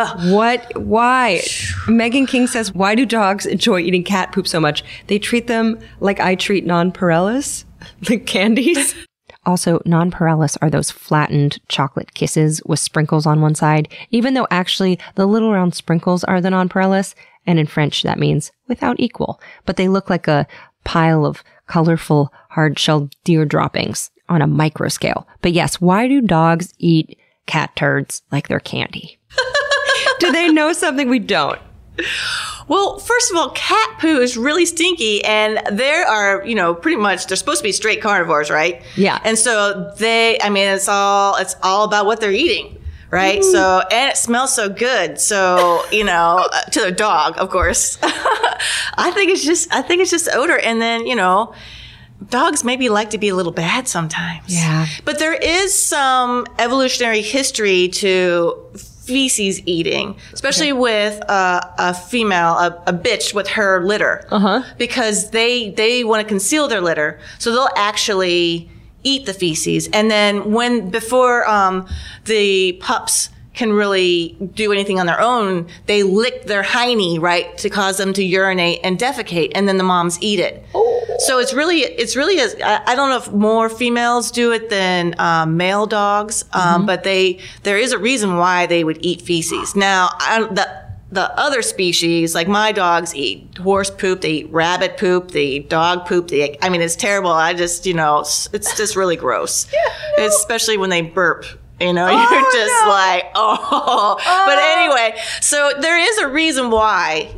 Why? Megan King says, why do dogs enjoy eating cat poop so much? They treat them like I treat nonpareils, like candies. Also, nonpareils are those flattened chocolate kisses with sprinkles on one side, even though actually the little round sprinkles are the nonpareils, and in French that means without equal. But they look like a pile of colorful hard-shelled deer droppings on a micro scale. But yes, why do dogs eat cat turds like they're candy? Do they know something we don't? Well, first of all, cat poo is really stinky, and they are, pretty much, they're supposed to be straight carnivores, right? Yeah. And so it's all about what they're eating, right? So, and it smells so good. So, to the dog, of course. I think it's just odor. And then, dogs maybe like to be a little bad sometimes. Yeah. But there is some evolutionary history to feces eating, especially with a female, a bitch with her litter, because they want to conceal their litter, so they'll actually eat the feces, and then before the pups can really do anything on their own, they lick their hiney, right, to cause them to urinate and defecate, and then the moms eat it. So it's really I don't know if more females do it than male dogs, but there is a reason why they would eat feces. Now, the other species, like my dogs eat horse poop, they eat rabbit poop, they eat dog poop. It's terrible. It's just really gross, especially when they burp. You're just like, But anyway, so there is a reason why,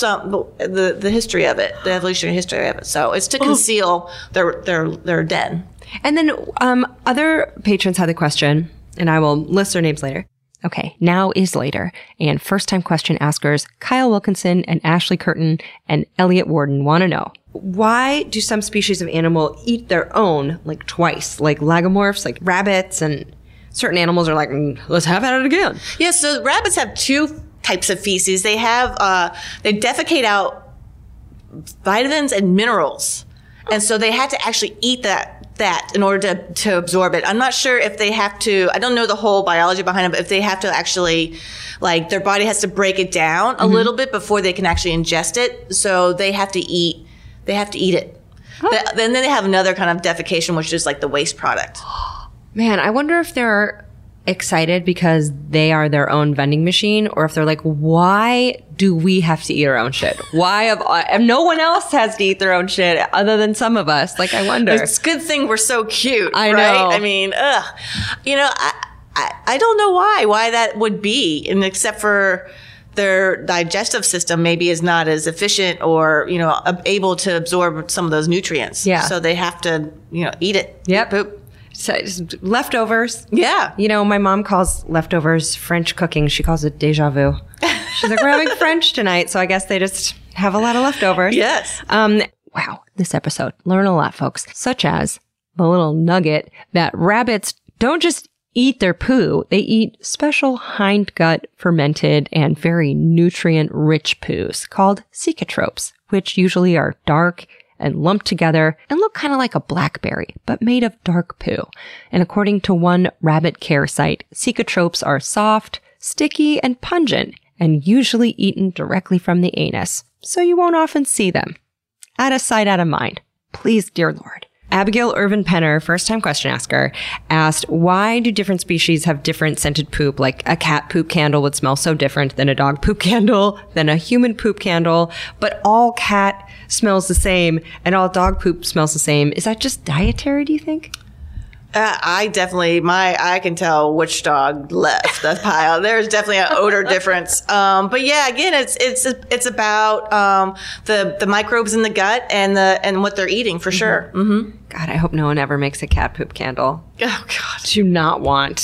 the history of it, the evolutionary history of it. So it's to conceal their den. And then other patrons had the question, and I will list their names later. Okay, now is later. And first-time question askers Kyle Wilkinson and Ashley Curtin and Elliot Warden want to know, why do some species of animal eat their own, like twice, like lagomorphs, like rabbits, and certain animals are like, let's have at it again. Yeah, so rabbits have two types of feces. They have, they defecate out vitamins and minerals. And so they have to actually eat that in order to absorb it. I'm not sure if they have to, I don't know the whole biology behind it, but if they have to actually, like, their body has to break it down a little bit before they can actually ingest it. So they have to eat it. Then they have another kind of defecation, which is like the waste product. Man, I wonder if they're excited because they are their own vending machine, or if they're like, why do we have to eat our own shit? Why no one else has to eat their own shit other than some of us? Like, I wonder. It's a good thing we're so cute, I right? know. I mean, I don't know why that would be, and except for their digestive system maybe is not as efficient or, able to absorb some of those nutrients. Yeah. So they have to, eat it. Yep. Poop. So, leftovers. Yeah. My mom calls leftovers French cooking. She calls it déjà vu. She's like, we're having French tonight, so I guess they just have a lot of leftovers. Yes. Wow, this episode. Learn a lot, folks. Such as the little nugget that rabbits don't just eat their poo. They eat special hindgut fermented and very nutrient-rich poos called cecotropes, which usually are dark and lumped together and look kind of like a blackberry, but made of dark poo. And according to one rabbit care site, cecotropes are soft, sticky, and pungent, and usually eaten directly from the anus, so you won't often see them. Out of sight, out of mind. Please, dear Lord. Abigail Irvin Penner, first-time question asker, asked, why do different species have different scented poop? Like a cat poop candle would smell so different than a dog poop candle, than a human poop candle, but all cat smells the same and all dog poop smells the same. Is that just dietary, do you think? I can tell which dog left the pile. There's definitely an odor difference. But yeah, again, it's about the microbes in the gut and what they're eating for sure. Mm-hmm. God, I hope no one ever makes a cat poop candle. Oh God, do not want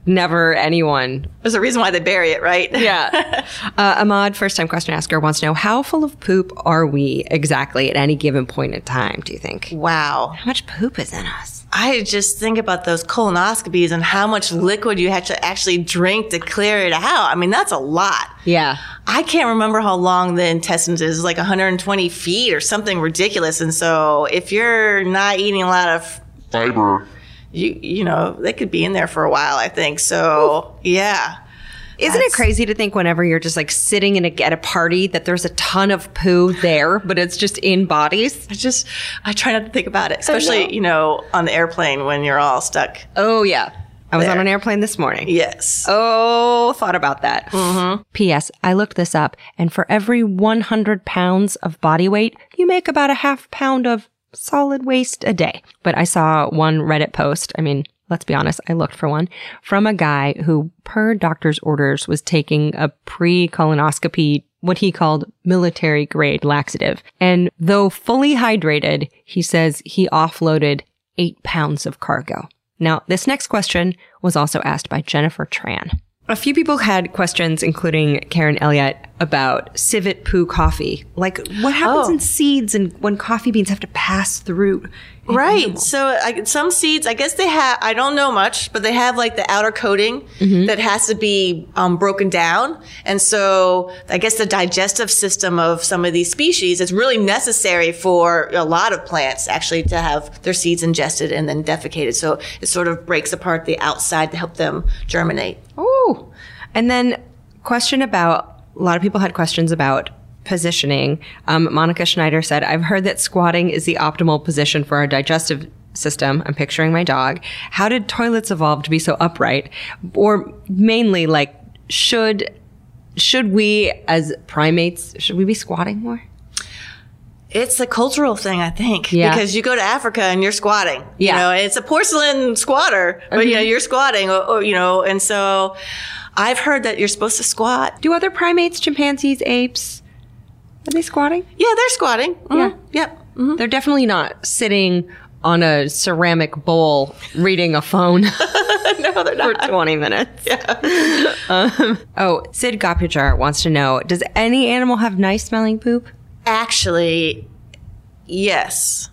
never anyone. There's a reason why they bury it, right? Yeah. Ahmad, first-time question asker, wants to know, how full of poop are we exactly at any given point in time, do you think? Wow. How much poop is in us? I just think about those colonoscopies and how much liquid you have to actually drink to clear it out. I mean, that's a lot. Yeah. I can't remember how long the intestines is, like 120 feet or something ridiculous. And so if you're not eating a lot of Fiber. you know, they could be in there for a while, I think. So, yeah. Isn't it crazy to think whenever you're just like sitting at a party that there's a ton of poo there, but it's just in bodies? I try not to think about it, especially, you know, on the airplane when you're all stuck. Oh, yeah. I was on an airplane this morning. Yes. Oh, thought about that. Mm-hmm. P.S. I looked this up, and for every 100 pounds of body weight, you make about a half pound of solid waste a day. But I saw one Reddit post. I mean, let's be honest, I looked for one, from a guy who, per doctor's orders, was taking a pre-colonoscopy, what he called military-grade laxative. And though fully hydrated, he says he offloaded 8 pounds of cargo. Now, this next question was also asked by Jennifer Tran. A few people had questions, including Karen Elliott, about civet poo coffee. Like, what happens in seeds and when coffee beans have to pass through? Right. So some seeds, I guess they have, I don't know much, but they have like the outer coating that has to be broken down. And so I guess the digestive system of some of these species is really necessary for a lot of plants actually to have their seeds ingested and then defecated. So it sort of breaks apart the outside to help them germinate. Oh, and then a lot of people had questions about positioning. Monica Schneider said, I've heard that squatting is the optimal position for our digestive system. I'm picturing my dog. How did toilets evolve to be so upright? Or mainly, like, should we as primates, should we be squatting more? It's a cultural thing, I think, because you go to Africa and you're squatting. You know, it's a porcelain squatter, but you know, you're squatting, or, you know, and so I've heard that you're supposed to squat. Do other primates, chimpanzees, apes, are they squatting? Yeah, they're squatting. Mm-hmm. Yeah. Yep. Mm-hmm. They're definitely not sitting on a ceramic bowl reading a phone. No, they're not. For 20 minutes. Yeah. Sid Gopujar wants to know, does any animal have nice smelling poop? Actually, yes.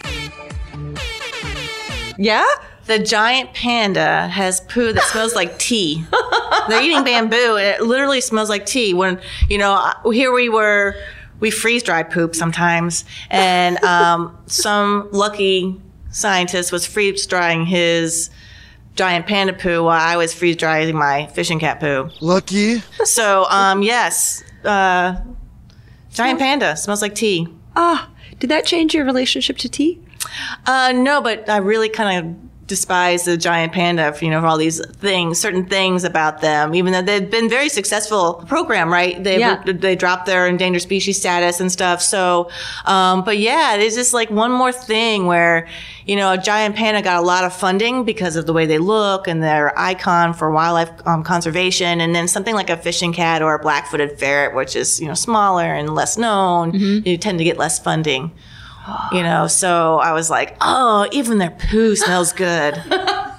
Yeah? The giant panda has poo that smells like tea. They're eating bamboo, and it literally smells like tea. When, you know, here we freeze-dry poop sometimes, and some lucky scientist was freeze-drying his giant panda poo while I was freeze-drying my fishing cat poo. Lucky. So, yes, giant panda smells like tea. Did that change your relationship to tea? No, but I really kind of despise the giant panda for, you know, for all these things, certain things about them, even though they've been very successful program, right? They dropped their endangered species status and stuff. So, but yeah, it's just like one more thing where, you know, a giant panda got a lot of funding because of the way they look and their icon for wildlife conservation. And then something like a fishing cat or a black-footed ferret, which is, you know, smaller and less known, you tend to get less funding. You know, so I was like, oh, even their poo smells good. I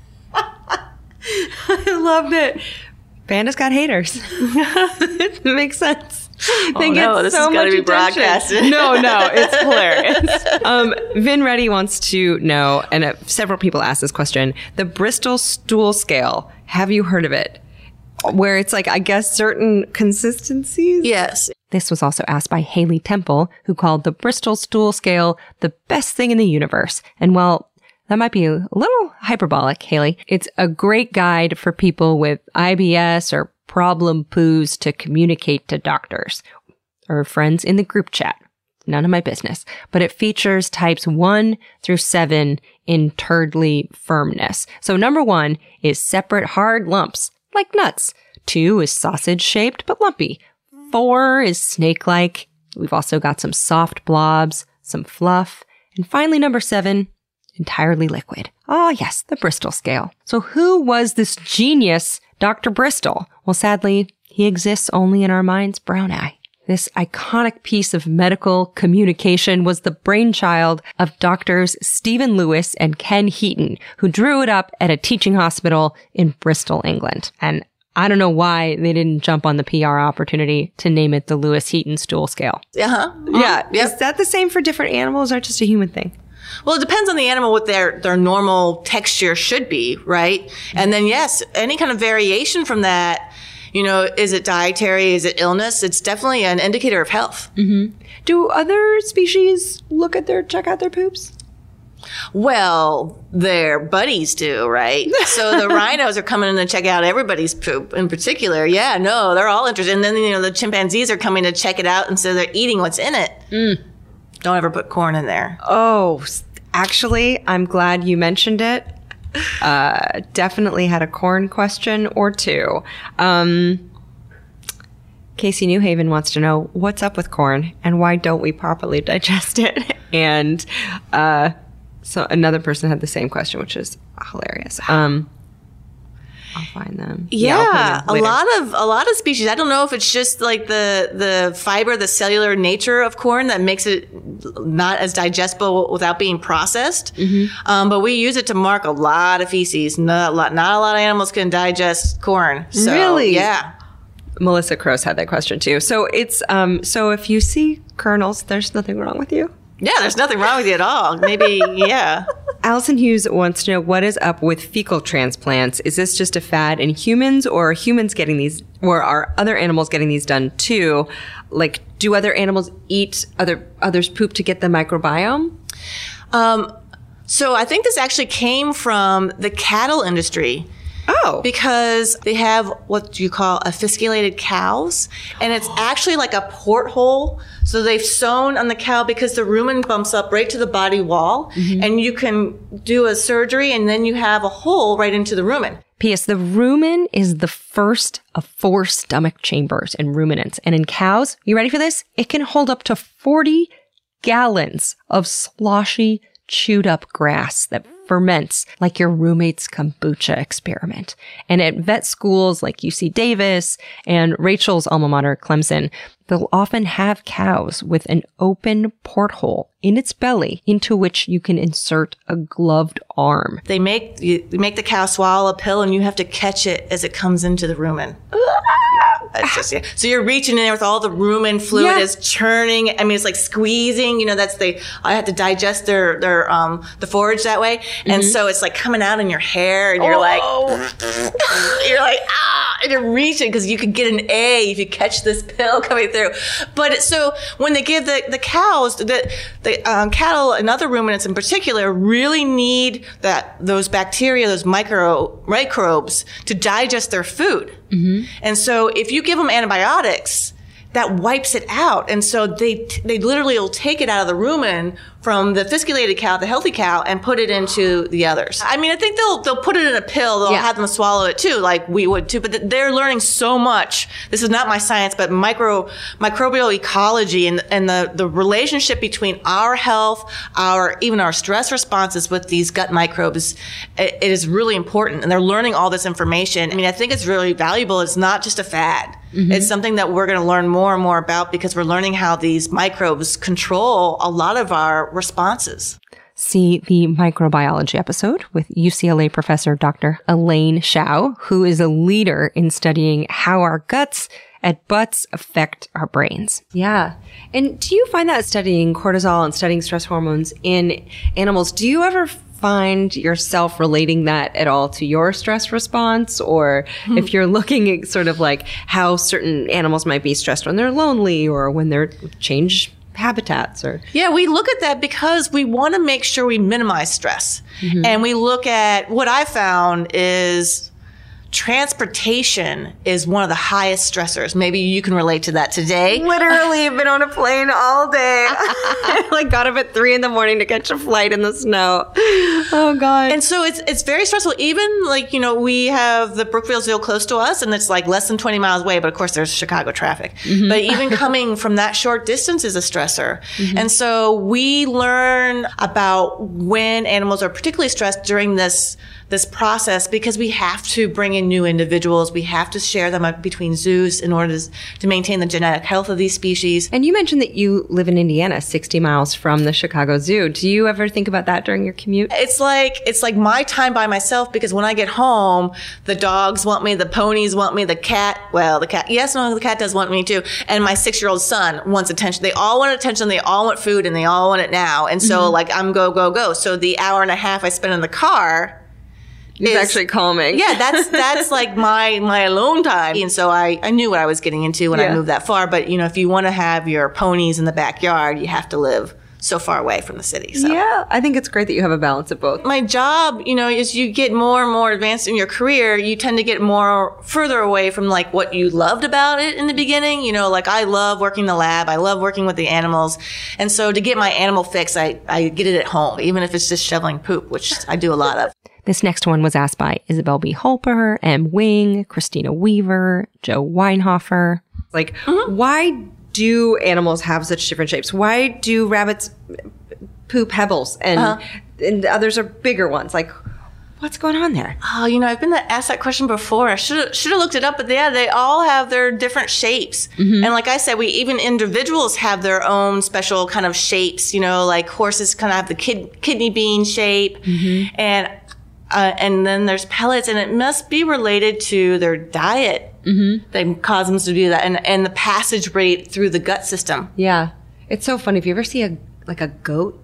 loved it. Pandas got haters. It makes sense. They get this so is going to be broadcasted. No, it's hilarious. Vin Reddy wants to know, and several people asked this question, the Bristol stool scale. Have you heard of it? Where it's like, I guess, certain consistencies? Yes. This was also asked by Haley Temple, who called the Bristol stool scale the best thing in the universe. And while that might be a little hyperbolic, Haley, it's a great guide for people with IBS or problem poos to communicate to doctors or friends in the group chat. None of my business. But it features types 1 through 7 in turdly firmness. So number 1 is separate hard lumps, like nuts. 2 is sausage-shaped but lumpy. 4 is snake-like. We've also got some soft blobs, some fluff. And finally, number 7, entirely liquid. Ah, yes, the Bristol scale. So who was this genius Dr. Bristol? Well, sadly, he exists only in our mind's brown eye. This iconic piece of medical communication was the brainchild of doctors Stephen Lewis and Ken Heaton, who drew it up at a teaching hospital in Bristol, England. And I don't know why they didn't jump on the PR opportunity to name it the Lewis-Heaton stool scale. Uh-huh. Yeah. Is that the same for different animals or just a human thing? Well, it depends on the animal what their normal texture should be, right? And then, yes, any kind of variation from that, is it dietary? Is it illness? It's definitely an indicator of health. Mm-hmm. Do other species check out their poops? Well, their buddies do, right? So the rhinos are coming in to check out everybody's poop in particular. Yeah, no, they're all interested. And then, the chimpanzees are coming to check it out, and so they're eating what's in it. Mm. Don't ever put corn in there. Oh, actually, I'm glad you mentioned it. Definitely had a corn question or two. Casey Newhaven wants to know what's up with corn and why don't we properly digest it? And so another person had the same question, which is hilarious. I'll find them. Yeah, a lot of species. I don't know if it's just like the fiber, the cellular nature of corn that makes it not as digestible without being processed. Mm-hmm. But we use it to mark a lot of feces. Not a lot of animals can digest corn. So, really? Yeah. Melissa Cross had that question too. So it's so if you see kernels, there's nothing wrong with you. Yeah, there's nothing wrong with you at all. Maybe, yeah. Allison Hughes wants to know what is up with fecal transplants. Is this just a fad in humans, or are humans getting these, or are other animals getting these done too? Like, do other animals eat others' poop to get the microbiome? So I think this actually came from the cattle industry. Oh. Because they have what you call fasciculated cows, and it's actually like a porthole. So they've sewn on the cow because the rumen bumps up right to the body wall, mm-hmm. and you can do a surgery, and then you have a hole right into the rumen. P.S. The rumen is the first of 4 stomach chambers in ruminants. And in cows, you ready for this? It can hold up to 40 gallons of sloshy, chewed up grass that ferments like your roommate's kombucha experiment. And at vet schools like UC Davis and Rachel's alma mater, Clemson, they'll often have cows with an open porthole in its belly into which you can insert a gloved arm. They make the cow swallow a pill, and you have to catch it as it comes into the rumen. So you're reaching in there with all the rumen fluid is churning. I mean, it's like squeezing. I have to digest their the forage that way, and so it's like coming out in your hair, and you're like, and you're reaching because you could get an A if you catch this pill coming through. But so when they give the cows, the cattle and other ruminants in particular really need those bacteria, those microbes to digest their food. Mm-hmm. And so if you give them antibiotics, that wipes it out. And so they literally will take it out of the rumen from the fasciculated cow, the healthy cow, and put it into the others. I mean, I think they'll put it in a pill. They'll have them swallow it too, like we would too. But they're learning so much. This is not my science, but microbial ecology and the relationship between our health, even our stress responses with these gut microbes, it is really important. And they're learning all this information. I mean, I think it's really valuable. It's not just a fad. Mm-hmm. It's something that we're going to learn more and more about because we're learning how these microbes control a lot of our responses. See the microbiology episode with UCLA professor Dr. Elaine Hsiao, who is a leader in studying how our guts and butts affect our brains. Yeah. And do you find that studying cortisol and studying stress hormones in animals, do you ever find yourself relating that at all to your stress response? Or if you're looking at sort of like how certain animals might be stressed when they're lonely or when they're change habitats or... Yeah, we look at that because we want to make sure we minimize stress. Mm-hmm. And we look at what I found is transportation is one of the highest stressors. Maybe you can relate to that today. Literally, I've been on a plane all day. I got up at 3 a.m. to catch a flight in the snow. Oh, God. And so it's very stressful. Even like, we have the Brookfield Zoo close to us and it's like less than 20 miles away, but of course there's Chicago traffic. Mm-hmm. But even coming from that short distance is a stressor. Mm-hmm. And so we learn about when animals are particularly stressed during this process, because we have to bring in new individuals. We have to share them between zoos in order to maintain the genetic health of these species. And you mentioned that you live in Indiana, 60 miles from the Chicago Zoo. Do you ever think about that during your commute? It's like my time by myself, because when I get home, the dogs want me, the ponies want me, the cat does want me too. And my 6-year-old son wants attention. They all want attention. They all want food and they all want it now. And so I'm go, go, go. So the hour and a half I spend in the car is actually calming. Yeah, that's like my alone time. And so I knew what I was getting into when I moved that far. But, if you want to have your ponies in the backyard, you have to live so far away from the city. So. Yeah, I think it's great that you have a balance of both. My job, as you get more and more advanced in your career, you tend to get more further away from like what you loved about it in the beginning. Like I love working in the lab. I love working with the animals. And so to get my animal fix, I get it at home, even if it's just shoveling poop, which I do a lot of. This next one was asked by Isabel B. Holper, M. Wing, Christina Weaver, Joe Weinhofer. Like, why do animals have such different shapes? Why do rabbits poop pebbles and others are bigger ones? Like, what's going on there? Oh, I've been asked that question before. I should have looked it up, but yeah, they all have their different shapes. Mm-hmm. And like I said, even individuals have their own special kind of shapes. like horses kind of have the kidney bean shape, and then there's pellets, and it must be related to their diet that cause them to do that, and the passage rate through the gut system. Yeah, it's so funny. If you ever see a goat,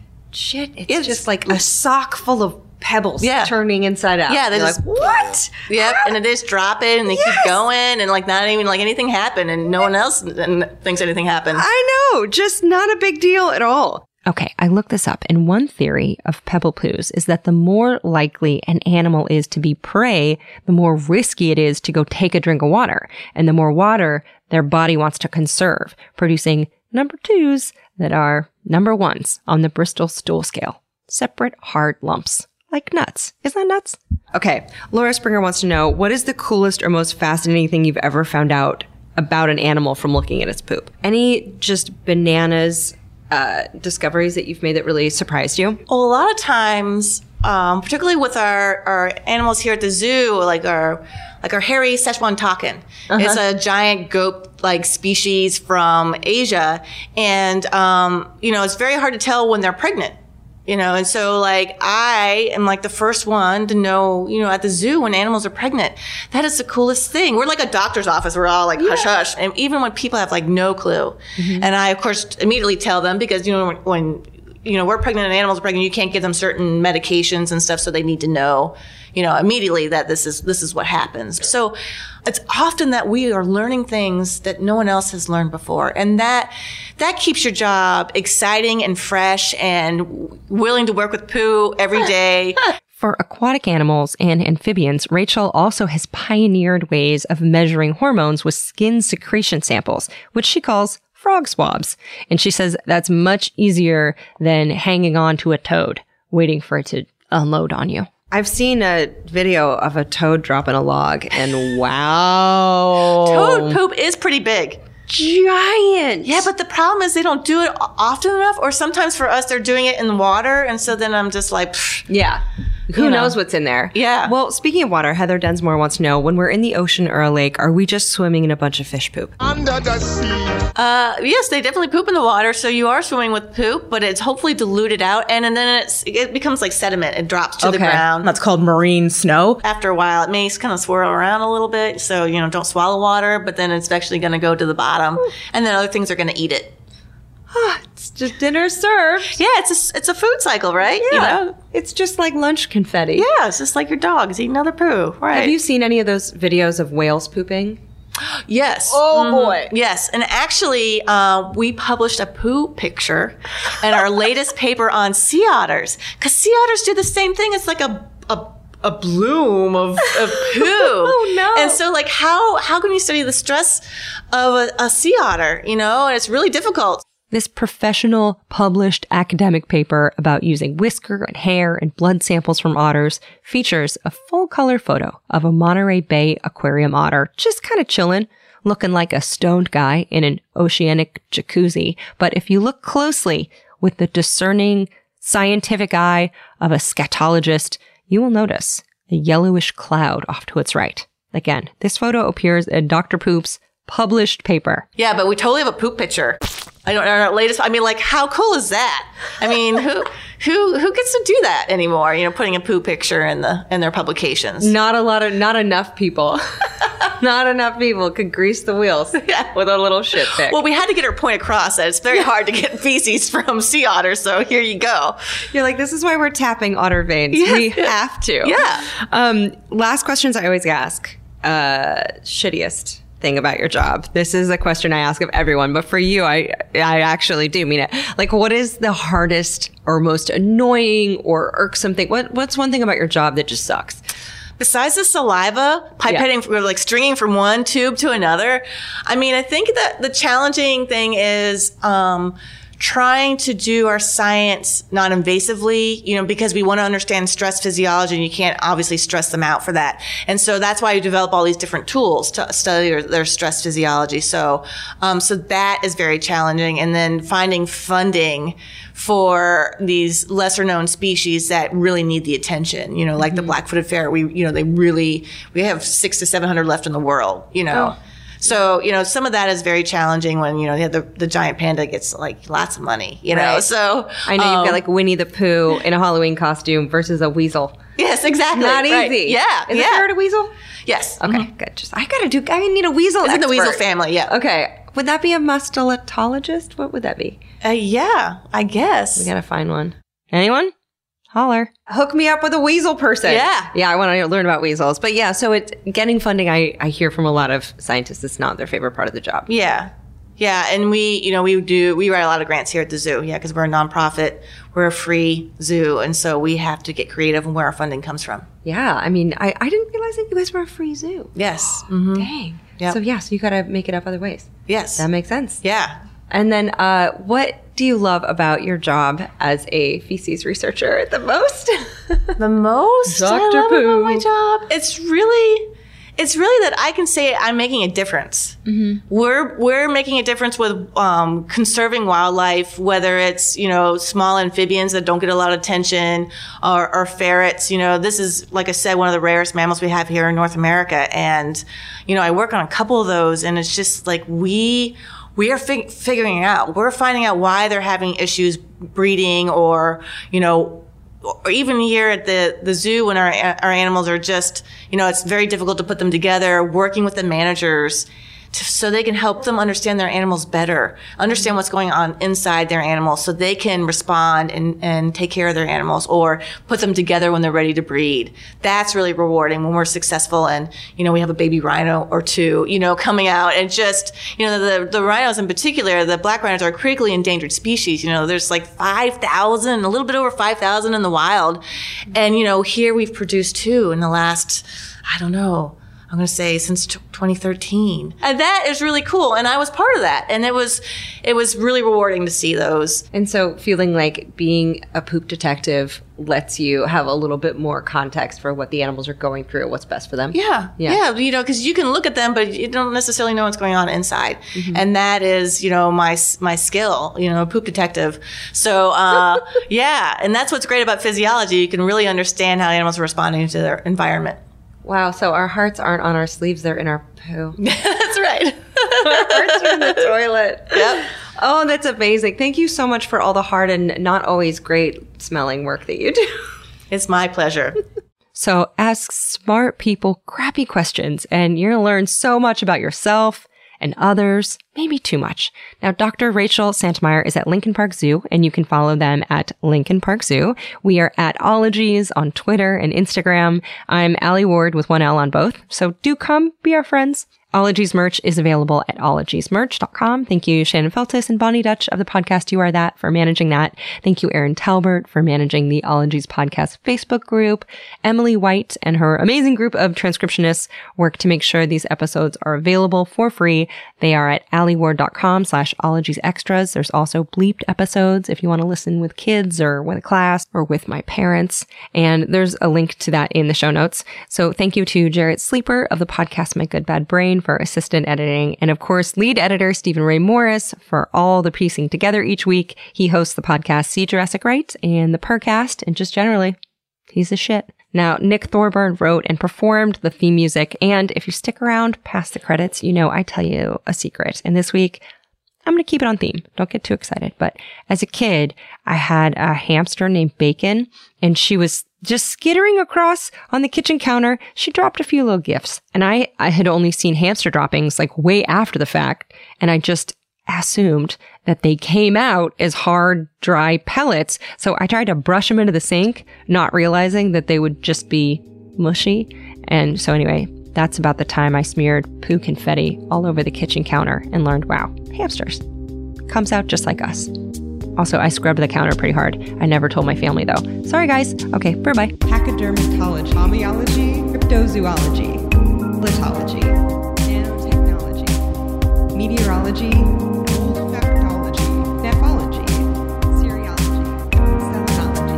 it's just like a sock full of pebbles turning inside out. Yeah, they're just like, what? Yep, and they just drop it, and they keep going, and like not even like anything happened, and no one else thinks anything happened. I know, just not a big deal at all. Okay, I looked this up, and one theory of pebble poos is that the more likely an animal is to be prey, the more risky it is to go take a drink of water, and the more water their body wants to conserve, producing number 2s that are number 1s on the Bristol stool scale. Separate hard lumps, like nuts. Isn't that nuts? Okay, Laura Springer wants to know, what is the coolest or most fascinating thing you've ever found out about an animal from looking at its poop? Any just bananas discoveries that you've made that really surprised you? Well, a lot of times, particularly with our animals here at the zoo, like our hairy Szechuan takin. It's a giant goat-like species from Asia, and it's very hard to tell when they're pregnant. And so like I am like the first one to know, at the zoo when animals are pregnant. That is the coolest thing. We're like a doctor's office. We're all like hush hush. And even when people have like no clue. Mm-hmm. And I, of course, immediately tell them because, when we're pregnant and animals are pregnant, you can't give them certain medications and stuff. So they need to know, immediately that this is what happens. So it's often that we are learning things that no one else has learned before. And that keeps your job exciting and fresh and willing to work with poo every day. For aquatic animals and amphibians, Rachel also has pioneered ways of measuring hormones with skin secretion samples, which she calls frog swabs. And she says that's much easier than hanging on to a toad, waiting for it to unload on you. I've seen a video of a toad dropping a log, and wow. Toad poop is pretty big. Giant. Yeah, but the problem is they don't do it often enough, or sometimes for us, they're doing it in the water, and so then I'm just like, pfft. Yeah. Who knows what's in there? Yeah. Well, speaking of water, Heather Densmore wants to know, when we're in the ocean or a lake, are we just swimming in a bunch of fish poop? Under the sea. Yes, they definitely poop in the water, so you are swimming with poop, but it's hopefully diluted out, and then it becomes like sediment. It drops to the ground. That's called marine snow. After a while, it may kind of swirl around a little bit, so, don't swallow water, but then it's actually going to go to the bottom, and then other things are going to eat it. It's just dinner served. Yeah, it's a food cycle, right? Yeah. It's just like lunch confetti. Yeah, it's just like your dog's eating other poo. Right. Have you seen any of those videos of whales pooping? Yes. Oh, boy. Yes. And actually, we published a poo picture in our latest paper on sea otters. Because sea otters do the same thing. It's like a bloom of poo. Oh, no. And so, like, how can you study the stress of a sea otter, And it's really difficult. This professional published academic paper about using whisker and hair and blood samples from otters features a full color photo of a Monterey Bay aquarium otter just kind of chilling, looking like a stoned guy in an oceanic jacuzzi. But if you look closely with the discerning scientific eye of a scatologist, you will notice a yellowish cloud off to its right. Again, this photo appears in Dr. Poop's published paper. Yeah, but we totally have a poop picture. I don't know our latest. I mean, like, how cool is that? I mean, who gets to do that anymore? You know, putting a poop picture in their publications. Not enough people. Not enough people could grease the wheels with a little shit pic. Well, we had to get our point across that it's very hard to get feces from sea otters. So here you go. You're like, this is why we're tapping otter veins. Yes. We have to. Yeah. Last questions I always ask. Shittiest thing about your job. This is a question I ask of everyone, but for you, I actually do mean it. Like, what is the hardest or most annoying or irksome thing? What's one thing about your job that just sucks? Besides the saliva, pipetting, like stringing from one tube to another. I mean, I think that the challenging thing is, trying to do our science non-invasively, you know, because we want to understand stress physiology and you can't obviously stress them out for that. And so that's why you develop all these different tools to study their stress physiology. So that is very challenging. And then finding funding for these lesser known species that really need the attention, you know, like the black-footed ferret. We have 600 to 700 left in the world, you know. Oh. So, you know, some of that is very challenging when, you know, the giant panda gets like lots of money, you know. Right. So I know you've got like Winnie the Pooh in a Halloween costume versus a weasel. Yes, exactly. Not easy. Right. Yeah. Is a ferret a weasel? Yes. Okay, good. I need a weasel It's expert. in the weasel family, yeah. Okay. Would that be a mustelotologist? What would that be? Yeah, I guess. We gotta find one. Anyone? Holler. Hook me up with a weasel person. Yeah. Yeah, I want to learn about weasels. But yeah, so it's getting funding. I hear from a lot of scientists, it's not their favorite part of the job. Yeah. Yeah. And we write a lot of grants here at the zoo. Yeah. Because we're a nonprofit. We're a free zoo. And so we have to get creative in where our funding comes from. Yeah. I mean, I didn't realize that you guys were a free zoo. Yes. Mm-hmm. Dang. Yep. So you got to make it up other ways. Yes. That makes sense. Yeah. And then what do you love about your job as a feces researcher the most? The most? Dr. I love Pooh. about my job. It's really that I can say I'm making a difference. Mm-hmm. We're making a difference with conserving wildlife, whether it's, you know, small amphibians that don't get a lot of attention or ferrets. You know, this is, like I said, one of the rarest mammals we have here in North America. And, you know, I work on a couple of those, and it's just like we are figuring out, we're finding out why they're having issues breeding, or, you know, or even here at the zoo when our animals are just, you know, it's very difficult to put them together, working with the managers so they can help them understand their animals better, understand what's going on inside their animals so they can respond and take care of their animals or put them together when they're ready to breed. That's really rewarding when we're successful and, you know, we have a baby rhino or two, you know, coming out, and just, you know, the rhinos in particular, the black rhinos are a critically endangered species. You know, there's like 5,000, a little bit over 5,000 in the wild. And, you know, here we've produced 2 in the last, I don't know, I'm going to say since 2013. And that is really cool. And I was part of that. And it was really rewarding to see those. And so feeling like being a poop detective lets you have a little bit more context for what the animals are going through, what's best for them. Yeah. You know, because you can look at them, but you don't necessarily know what's going on inside. Mm-hmm. And that is, you know, my skill, you know, a poop detective. So, yeah. And that's what's great about physiology. You can really understand how animals are responding to their environment. Wow, so our hearts aren't on our sleeves, they're in our poo. That's right. Our hearts are in the toilet. Yep. Oh, that's amazing. Thank you so much for all the hard and not always great smelling work that you do. It's my pleasure. So ask smart people crappy questions, and you're going to learn so much about yourself and others, maybe too much. Now, Dr. Rachel Santmeyer is at Lincoln Park Zoo, and you can follow them at Lincoln Park Zoo. We are at Ologies on Twitter and Instagram. I'm Allie Ward with 1 L on both, so do come be our friends. Ologies merch is available at ologiesmerch.com. Thank you, Shannon Feltus and Bonnie Dutch of the podcast You Are That for managing that. Thank you, Erin Talbert, for managing the Ologies podcast Facebook group. Emily White and her amazing group of transcriptionists work to make sure these episodes are available for free. They are at alieward.com/ologiesextras. There's also bleeped episodes if you want to listen with kids or with a class or with my parents. And there's a link to that in the show notes. So thank you to Jarrett Sleeper of the podcast My Good Bad Brain for assistant editing. And of course, lead editor Stephen Ray Morris for all the piecing together each week. He hosts the podcast See Jurassic Right and the Percast, and just generally, he's the shit. Now, Nick Thorburn wrote and performed the theme music. And if you stick around past the credits, you know I tell you a secret. And this week, I'm going to keep it on theme. Don't get too excited. But as a kid, I had a hamster named Bacon, and she was just skittering across on the kitchen counter. She dropped a few little gifts, and I had only seen hamster droppings like way after the fact. And I just assumed that they came out as hard, dry pellets. So I tried to brush them into the sink, not realizing that they would just be mushy. And so anyway, that's about the time I smeared poo confetti all over the kitchen counter and learned, wow, hamsters. Comes out just like us. Also, I scrubbed the counter pretty hard. I never told my family, though. Sorry, guys. Okay, bye-bye. Pachydermatology, homeology, cryptozoology, litology, nanotechnology, meteorology, olfactology, nephology, serology, selenology.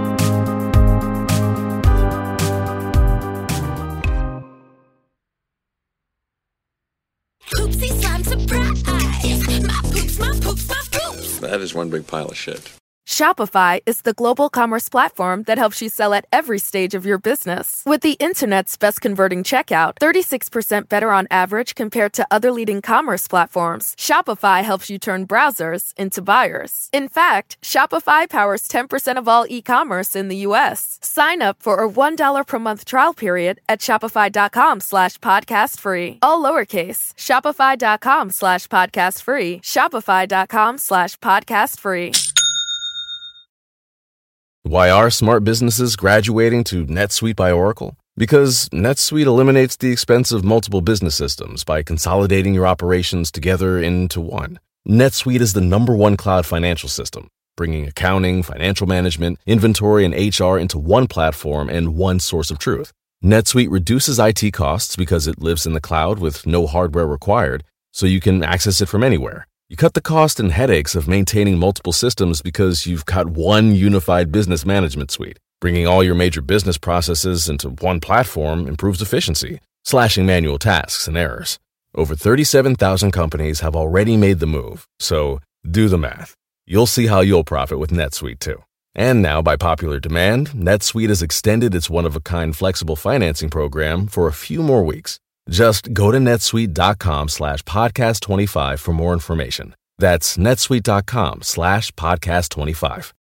Poopsie slime surprise. My poops, my poops, my poops. That is one big pile of shit. Shopify is the global commerce platform that helps you sell at every stage of your business. With the internet's best converting checkout, 36% better on average compared to other leading commerce platforms, Shopify helps you turn browsers into buyers. In fact, Shopify powers 10% of all e-commerce in the U.S. Sign up for a $1 per month trial period at shopify.com/podcast free. All lowercase, shopify.com/podcast free, shopify.com/podcast free. Why are smart businesses graduating to NetSuite by Oracle? Because NetSuite eliminates the expense of multiple business systems by consolidating your operations together into one. NetSuite is the #1 cloud financial system, bringing accounting, financial management, inventory, and HR into one platform and one source of truth. NetSuite reduces IT costs because it lives in the cloud with no hardware required, so you can access it from anywhere. You cut the cost and headaches of maintaining multiple systems because you've got one unified business management suite. Bringing all your major business processes into one platform improves efficiency, slashing manual tasks and errors. Over 37,000 companies have already made the move, so do the math. You'll see how you'll profit with NetSuite too. And now, by popular demand, NetSuite has extended its one-of-a-kind flexible financing program for a few more weeks. Just go to netsuite.com/podcast25 for more information. That's netsuite.com/podcast25.